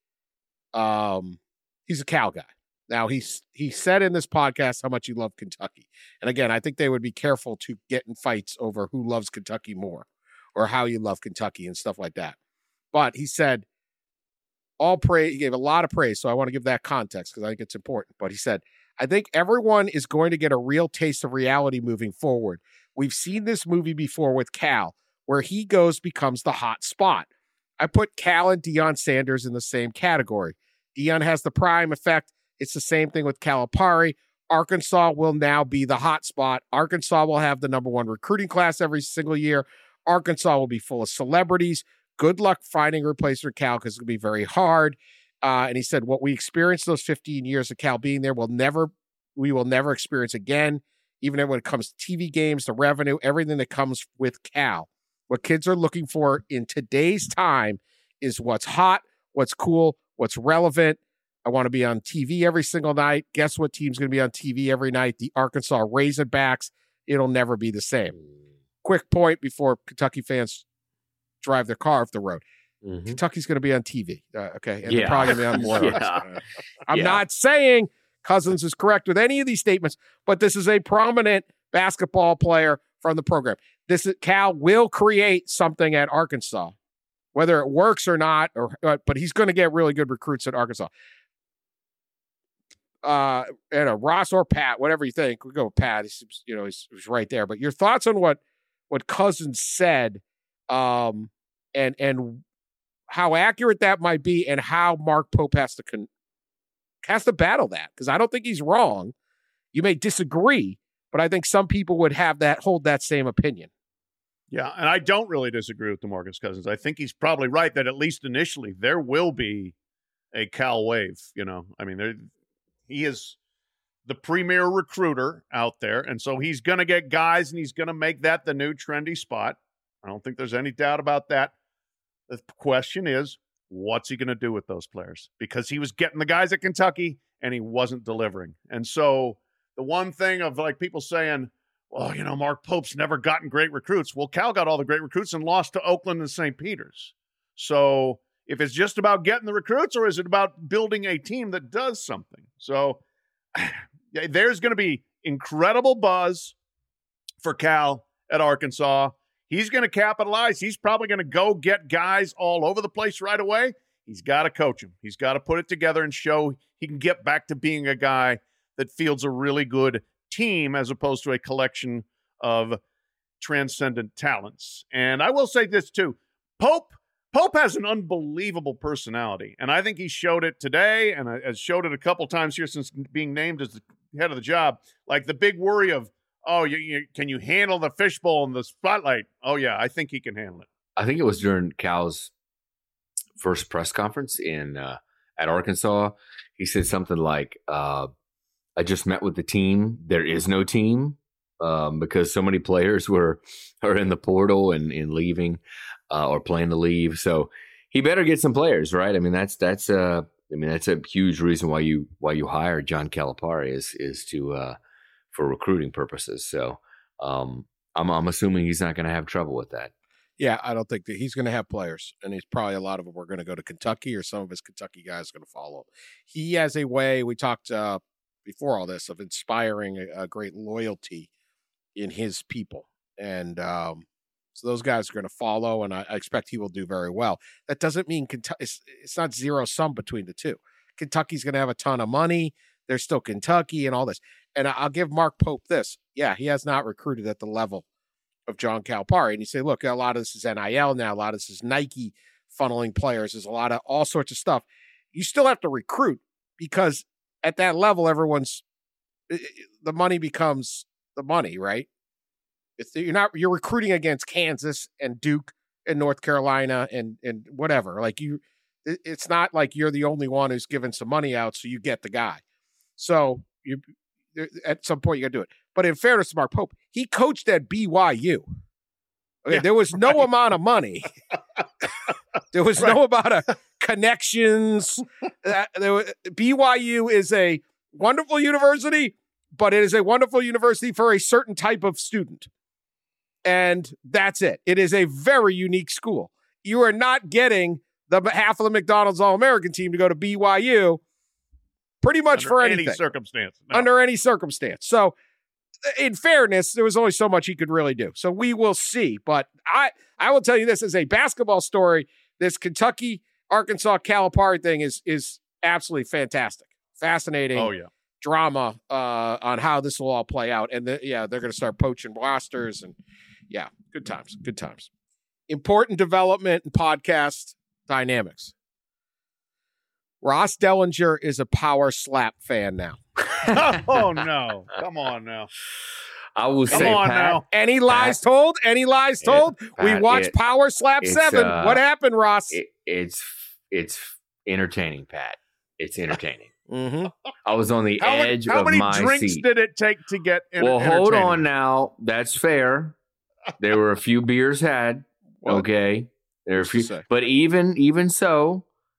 um, he's a Cal guy. Now he's, he said in this podcast how much he loved Kentucky. And again, I think they would be careful to get in fights over who loves Kentucky more or how you love Kentucky and stuff like that. But he said all praise, he gave a lot of praise. So I want to give that context because I think it's important. But he said, I think everyone is going to get a real taste of reality moving forward. We've seen this movie before with Cal, where he goes becomes the hot spot. I put Cal and Deion Sanders in the same category. Deion has the prime effect. It's the same thing with Calipari. Arkansas will now be the hot spot. Arkansas will have the number one recruiting class every single year. Arkansas will be full of celebrities. Good luck finding a replacement for Cal because it's going to be very hard. Uh, and he said, what we experienced those fifteen years of Cal being there will never, we will never experience again, even when it comes to T V games, the revenue, everything that comes with Cal. What kids are looking for in today's time is what's hot, what's cool, what's relevant. I want to be on T V every single night. Guess what team's going to be on T V every night? The Arkansas Razorbacks. It'll never be the same. Quick point before Kentucky fans drive their car off the road. Mm-hmm. Kentucky's going to be on T V, uh, okay? And yeah. they're probably going to be on more. yeah. I'm yeah. not saying Cousins is correct with any of these statements, but this is a prominent basketball player from the program. This is, Cal will create something at Arkansas, whether it works or not, or but he's going to get really good recruits at Arkansas. Uh, and a Ross or Pat, whatever you think, we go with Pat. He's, you know, he's, he's right there. But your thoughts on what what Cousins said, um, and and how accurate that might be, and how Mark Pope has to con- has to battle that, because I don't think he's wrong. You may disagree, but I think some people would have that hold that same opinion. Yeah, and I don't really disagree with DeMarcus Cousins. I think he's probably right that at least initially there will be a Cal wave. You know, I mean, there. He is the premier recruiter out there, and so he's going to get guys, and he's going to make that the new trendy spot. I don't think there's any doubt about that. The question is, what's he going to do with those players? Because he was getting the guys at Kentucky, and he wasn't delivering. And so the one thing of like people saying, well, you know, Mark Pope's never gotten great recruits. Well, Cal got all the great recruits and lost to Oakland and Saint Peter's. So if it's just about getting the recruits, or is it about building a team that does something? So there's going to be incredible buzz for Cal at Arkansas. He's going to capitalize. He's probably going to go get guys all over the place right away. He's got to coach him. He's got to put it together and show he can get back to being a guy that fields a really good team as opposed to a collection of transcendent talents. And I will say this too. Pope Pope has an unbelievable personality, and I think he showed it today and has showed it a couple times here since being named as the head of the job. Like the big worry of, oh, you, you, can you handle the fishbowl and the spotlight? Oh, yeah, I think he can handle it. I think it was during Cal's first press conference in uh, at Arkansas. He said something like, uh, I just met with the team. There is no team um, because so many players were are in the portal and, and leaving. Uh, or plan to leave, so he better get some players, right? I mean, that's that's uh, I mean, that's a huge reason why you why you hire John Calipari is is to uh, for recruiting purposes. So um, I'm I'm assuming he's not going to have trouble with that. Yeah, I don't think that he's going to have players, and he's probably a lot of them are going to go to Kentucky, or some of his Kentucky guys are going to follow. He has a way. We talked uh, before all this of inspiring a, a great loyalty in his people, and. Um, So those guys are going to follow, and I, I expect he will do very well. That doesn't mean Kentucky. It's, it's not zero sum between the two. Kentucky's going to have a ton of money. They're still Kentucky and all this. And I'll give Mark Pope this. Yeah, he has not recruited at the level of John Calipari. And you say, look, a lot of this is N I L now. A lot of this is Nike funneling players. There's a lot of all sorts of stuff. You still have to recruit because at that level, everyone's the money becomes the money, right? It's, you're not you're recruiting against Kansas and Duke and North Carolina and and whatever. Like you, it's not like you're the only one who's giving some money out, so you get the guy. So you at some point you got to do it. But in fairness to Mark Pope, he coached at B Y U. Okay, yeah, there was no right. amount of money. There was right. no amount of connections. Uh, there was, B Y U is a wonderful university, but it is a wonderful university for a certain type of student. And that's it. It is a very unique school. You are not getting the half of the McDonald's All-American team to go to B Y U pretty much under for anything. any circumstance. No. Under any circumstance. So, in fairness, there was only so much he could really do. So we will see. But I, I will tell you this as a basketball story, this Kentucky, Arkansas, Calipari thing is is absolutely fantastic. Fascinating. Oh, yeah. Drama uh, on how this will all play out. And the, yeah, they're going to start poaching rosters. And yeah, good times. Good times. Important development in podcast dynamics. Ross Dellinger is a power slap fan now. Oh, no. Come on now. I will Come say, on Pat, now. Any lies Pat, told? Any lies it, told? Pat, we watched it, Power Slap seven. Uh, what happened, Ross? It, it's it's entertaining, Pat. It's entertaining. Mm-hmm. I was on the how edge many, of my my seat. How many drinks did it take to get in? Well, hold on now. That's fair. There were a few beers had. Okay. There are a few, but even even so,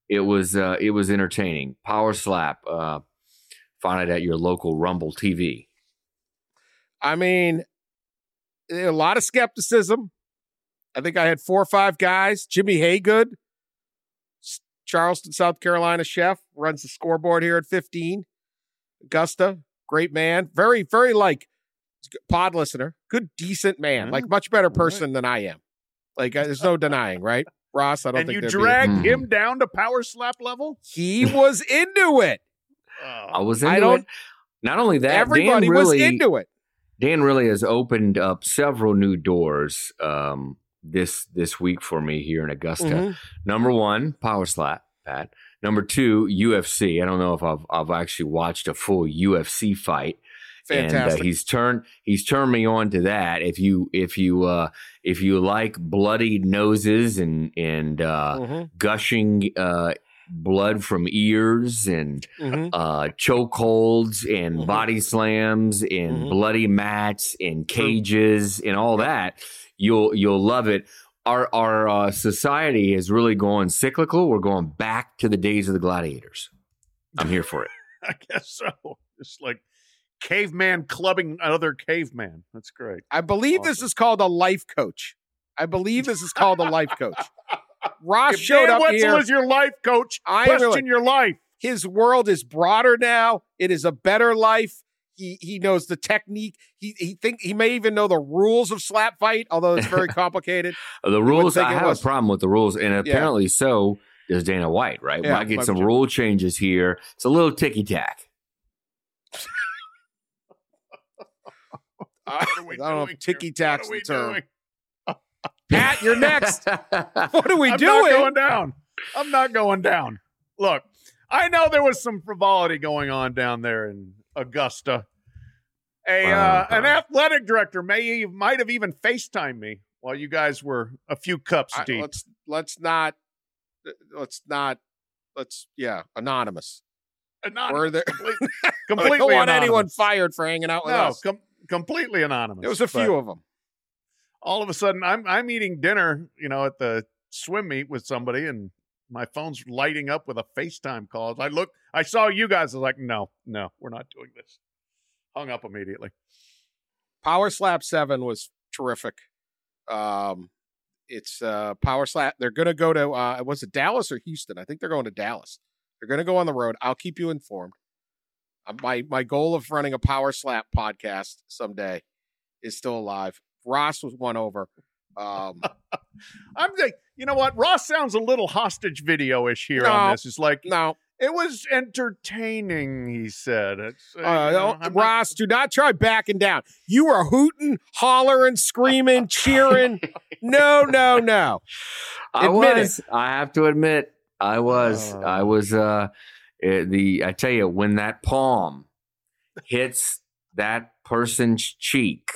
It was uh, it was entertaining. Power Slap. Uh, find it at your local Rumble T V. I mean, a lot of skepticism. I think I had four or five guys. Jimmy Haygood, Charleston, South Carolina chef, runs the scoreboard here at fifteen. Augusta, great man. Very, very like pod listener. Good, decent man. Like much better person than I am. Like uh, there's no denying, right? Ross, I don't and think you there'd dragged be- him down to Power Slap level? He was into it. I was into I don't- it. Not only that, Everybody Dan really, was into it. Dan really has opened up several new doors um, this this week for me here in Augusta. Mhm. Number one, Power Slap, Pat. Number two, U F C. I don't know if I've I've actually watched a full U F C fight. Fantastic. And uh, he's turned he's turned me on to that. If you if you uh, if you like bloody noses and and uh, Mhm. gushing uh, blood from ears and Mhm. uh, chokeholds and Mhm. body slams and Mhm. bloody mats and cages and all that, you'll you'll love it. Our our uh, society is really going cyclical. We're going back to the days of the gladiators. I'm here for it. I guess so. It's like caveman clubbing another caveman. That's great. I believe this Awesome. is called a life coach. I believe this is called a life coach. Ross If showed Dan up Wetzel here. is your life coach, I question really- your life. His world is broader now. It is a better life. He he knows the technique. He he think he may even know the rules of slap fight, although it's very complicated. The rules, think I it have was. a problem with the rules, and apparently so does Dana White, right? Yeah, Might get might some be. rule changes here. It's a little ticky tack. I What are we don't know doing if ticky here? tack's What are we the term. doing? Pat, you're next. What are we I'm doing? not going down. I'm not going down. Look, I know there was some frivolity going on down there in Augusta. A uh, an Uh-huh. athletic director may might have even FaceTimed me while you guys were a few cups I- deep. let's let's not let's not let's yeah anonymous. Anonymous. Were there- Complete- I completely don't want anonymous. anyone fired for hanging out with No, us. com- completely anonymous. There was a But few of them. all of a sudden, I'm I'm eating dinner, you know, at the swim meet with somebody, and my phone's lighting up with a FaceTime call. I look, I saw you guys. I was like, no, no, we're not doing this. Hung up immediately. Power Slap seven was terrific. Um, it's uh, Power Slap. They're going to go to, uh, was it Dallas or Houston? I think they're going to Dallas. They're going to go on the road. I'll keep you informed. Uh, my my goal of running a Power Slap podcast someday is still alive. Ross was won over. Um, I'm like, you know what? Ross sounds a little hostage video-ish here No. on this. It's like, no, it was entertaining, he said. It's, uh, uh, you know, no, I'm not- Ross, do not try backing down. You were hooting, hollering, screaming, cheering. No, no, no. I Admit was. I have to admit, I was. Oh. I was. Uh, eh, the I tell you, when that palm hits that person's cheek,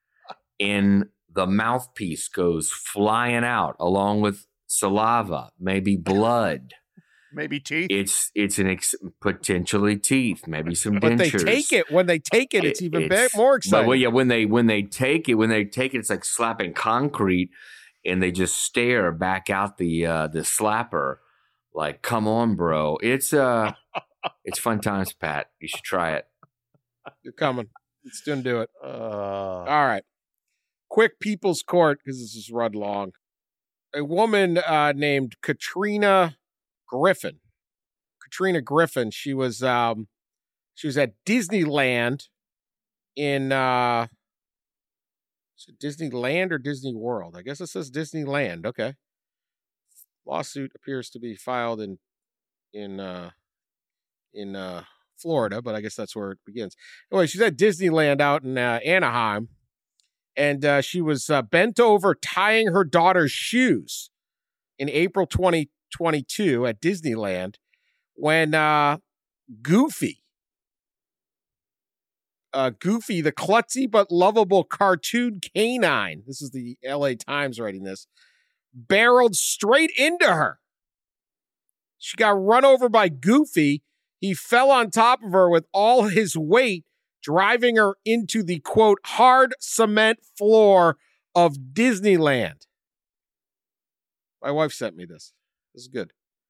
and the mouthpiece goes flying out along with saliva, maybe blood. maybe teeth. It's it's an ex- potentially teeth, maybe some But they dentures. take it. When they take it, it's It- even it's- be- more exciting. But well, yeah, when they when they take it, when they take it, it's like slapping concrete, and they just stare back out the uh, the slapper, like, "Come on, bro!" It's uh, it's fun times, Pat. You should try it. You're coming. Let's do do it. Uh, All right. Quick People's Court, because this is run long. A woman uh, named Katrina Griffin. Katrina Griffin. She was um, she was at Disneyland in uh, is it Disneyland or Disney World? I guess it says Disneyland. Okay. Lawsuit appears to be filed in in uh, in uh, Florida, but I guess that's where it begins. Anyway, she's at Disneyland out in uh, Anaheim, and uh, she was uh, bent over tying her daughter's shoes in April twenty twenty-two at Disneyland when uh, Goofy, uh, Goofy, the klutzy but lovable cartoon canine, this is the L A Times writing this, barreled straight into her. She got run over by Goofy. He fell on top of her with all his weight, driving her into the, quote, hard cement floor of Disneyland. My wife sent me this. This is good.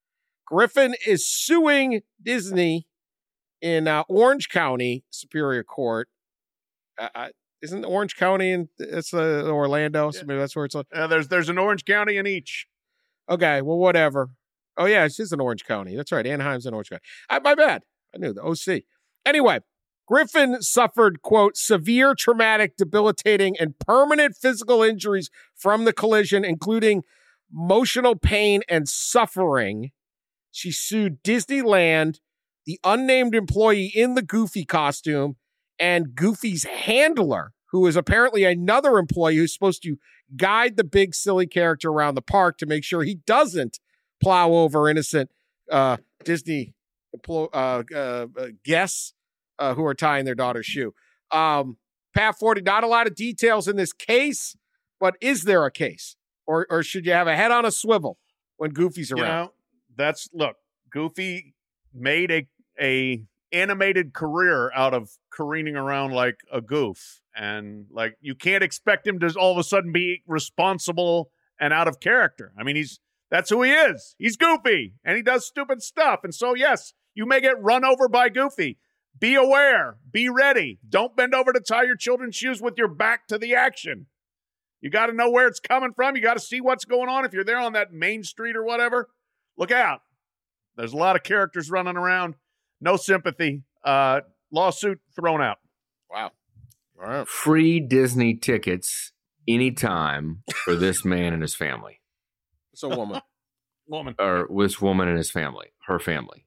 Griffin is suing Disney in uh, Orange County Superior Court. Uh, uh, isn't Orange County in it's uh, Orlando? So maybe that's where it's. Uh, there's there's an Orange County in each. Okay, well, whatever. Oh yeah, it's just in Orange County. That's right. Anaheim's in Orange County. I, my bad. I knew the O C. Anyway, Griffin suffered, quote, severe traumatic, debilitating, and permanent physical injuries from the collision, including emotional pain and suffering. She sued Disneyland, the unnamed employee in the Goofy costume, and Goofy's handler, who is apparently another employee who's supposed to guide the big silly character around the park to make sure he doesn't plow over innocent uh, Disney emplo- uh, uh, uh, guests uh, who are tying their daughter's shoe. Um, Pat forty, not a lot of details in this case, but is there a case? Or, or should you have a head on a swivel when Goofy's around? You know, that's, look, Goofy made a a animated career out of careening around like a goof. And like, you can't expect him to all of a sudden be responsible and out of character. I mean, he's, that's who he is. He's Goofy and he does stupid stuff. And so, yes, you may get run over by Goofy. Be aware, be ready. Don't bend over to tie your children's shoes with your back to the action. You got to know where it's coming from. You got to see what's going on. If you're there on that main street or whatever, look out. There's a lot of characters running around. No sympathy. Uh, lawsuit thrown out. Wow. All right. Free Disney tickets anytime for this man and his family. It's a woman. Woman. Or this woman and his family. Her family.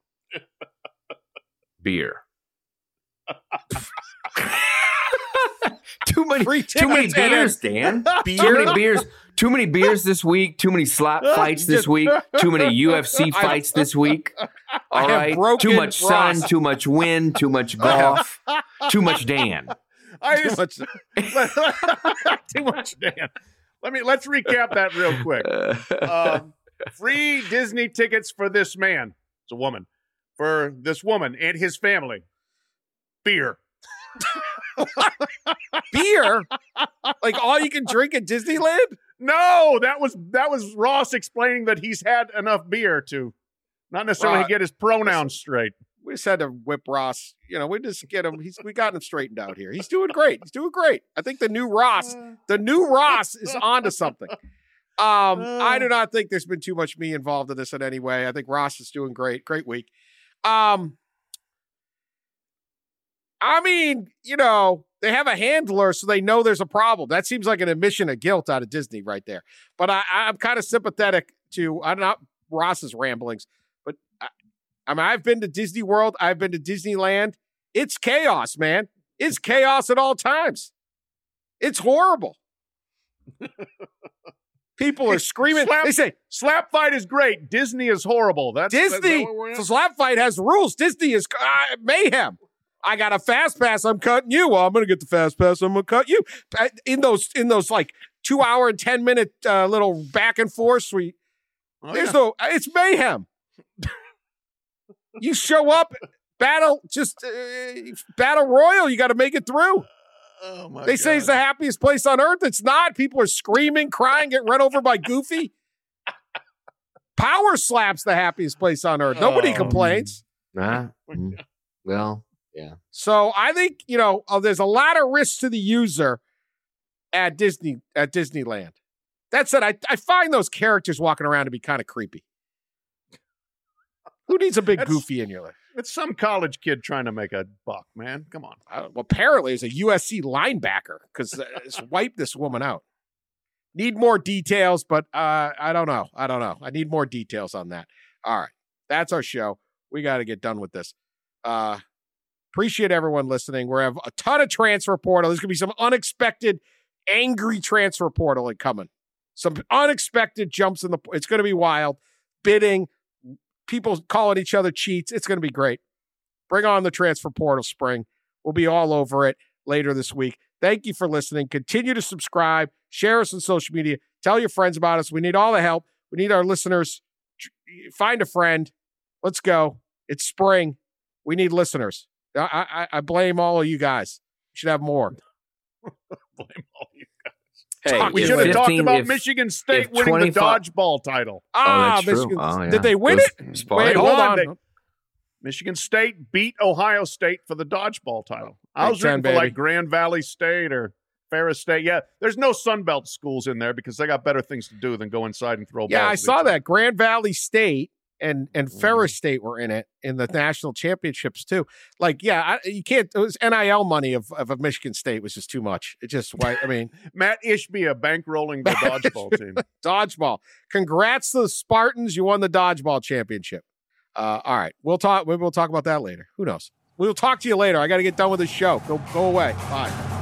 Beer. Too many, Free too many tickets and beers, Dan. Too many beers. Too many beers this week. Too many slap fights this week. Too many U F C fights this week. All I have right. broken Too much sun. Ross. Too much wind. Too much golf. Too much Dan. I Too just, much. too much, Dan. Let me let's recap that real quick. Um, free Disney tickets for this man. It's a woman. For this woman and his family. Beer. Beer? Like all you can drink at Disneyland? No, that was that was Ross explaining that he's had enough beer to not necessarily Right. get his pronouns straight. We just had to whip Ross. You know, we just get him. He's we got him straightened out here. He's doing great. He's doing great. I think the new Ross, the new Ross is onto something. Um, I do not think there's been too much me involved in this in any way. I think Ross is doing great. Great week. Um, I mean, you know, they have a handler, so they know there's a problem. That seems like an admission of guilt out of Disney right there. But I, I'm kind of sympathetic to, I'm not Ross's ramblings, but I, I mean, I've been to Disney World. I've been to Disneyland. It's chaos, man. It's chaos at all times. It's horrible. People are screaming. Slap, They say, slap fight is great. Disney is horrible. That's is that Disney, what we're in? slap fight has rules. Disney is uh, mayhem. I got a fast pass. I'm cutting you. Well, I'm going to get the fast pass. I'm going to cut you. In those, in those like two hour and ten minute uh, little back and forth suite. Oh, There's yeah. no. It's mayhem. You show up, battle, just uh, battle royal. You got to make it through. Oh my They God. say it's the happiest place on earth. It's not. People are screaming, crying, get run over by Goofy. Power Slap's the happiest place on earth. Nobody Oh. complains. Nah. Mm. Well, yeah. So I think, you know, uh, there's a lot of risk to the user at Disney at Disneyland. That said, I, I find those characters walking around to be kind of creepy. Who needs a big That's- Goofy in your life? It's some college kid trying to make a buck, man. Come on. I don't- well, apparently, it's a U S C linebacker because uh, it's wiped this woman out. Need more details, but uh, I don't know. I don't know. I need more details on that. All right. That's our show. We got to get done with this. Uh, appreciate everyone listening. We have a ton of transfer portal. There's going to be some unexpected, angry transfer portal coming. Some unexpected jumps in the. It's going to be wild. Bidding, people calling each other cheats. It's going to be great. Bring on the transfer portal spring. We'll be all over it later this week. Thank you for listening. Continue to subscribe. Share us on social media. Tell your friends about us. We need all the help. We need our listeners. Find a friend. Let's go. It's spring. We need listeners. I, I, I blame all of you guys. You should have more. Blame all you guys. Hey, Talk- We if should have talked fifteen about if- Michigan State if winning the twenty-five dodgeball title. Ah, that's true. Michigan. Oh, yeah. Did they win Those it? Spartans. Wait, They hold won. on. They- Michigan State beat Ohio State for the dodgeball title. I Big was rooting Ten, for like baby. Grand Valley State or Ferris State. Yeah, there's no Sunbelt schools in there because they got better things to do than go inside and throw Yeah, balls. I at saw each other. that. Grand Valley State and and Mhm. Ferris State were in it in the national championships too. Like, yeah, I, you can't. It was N I L money of of a Michigan State was just too much. It just, why? I mean, Matt Ishbia bankrolling the dodgeball team. dodgeball. Congrats to the Spartans. You won the dodgeball championship. Uh, all right, we'll talk. Maybe we'll talk about that later. Who knows? We'll talk to you later. I got to get done with the show. Go go away. Bye.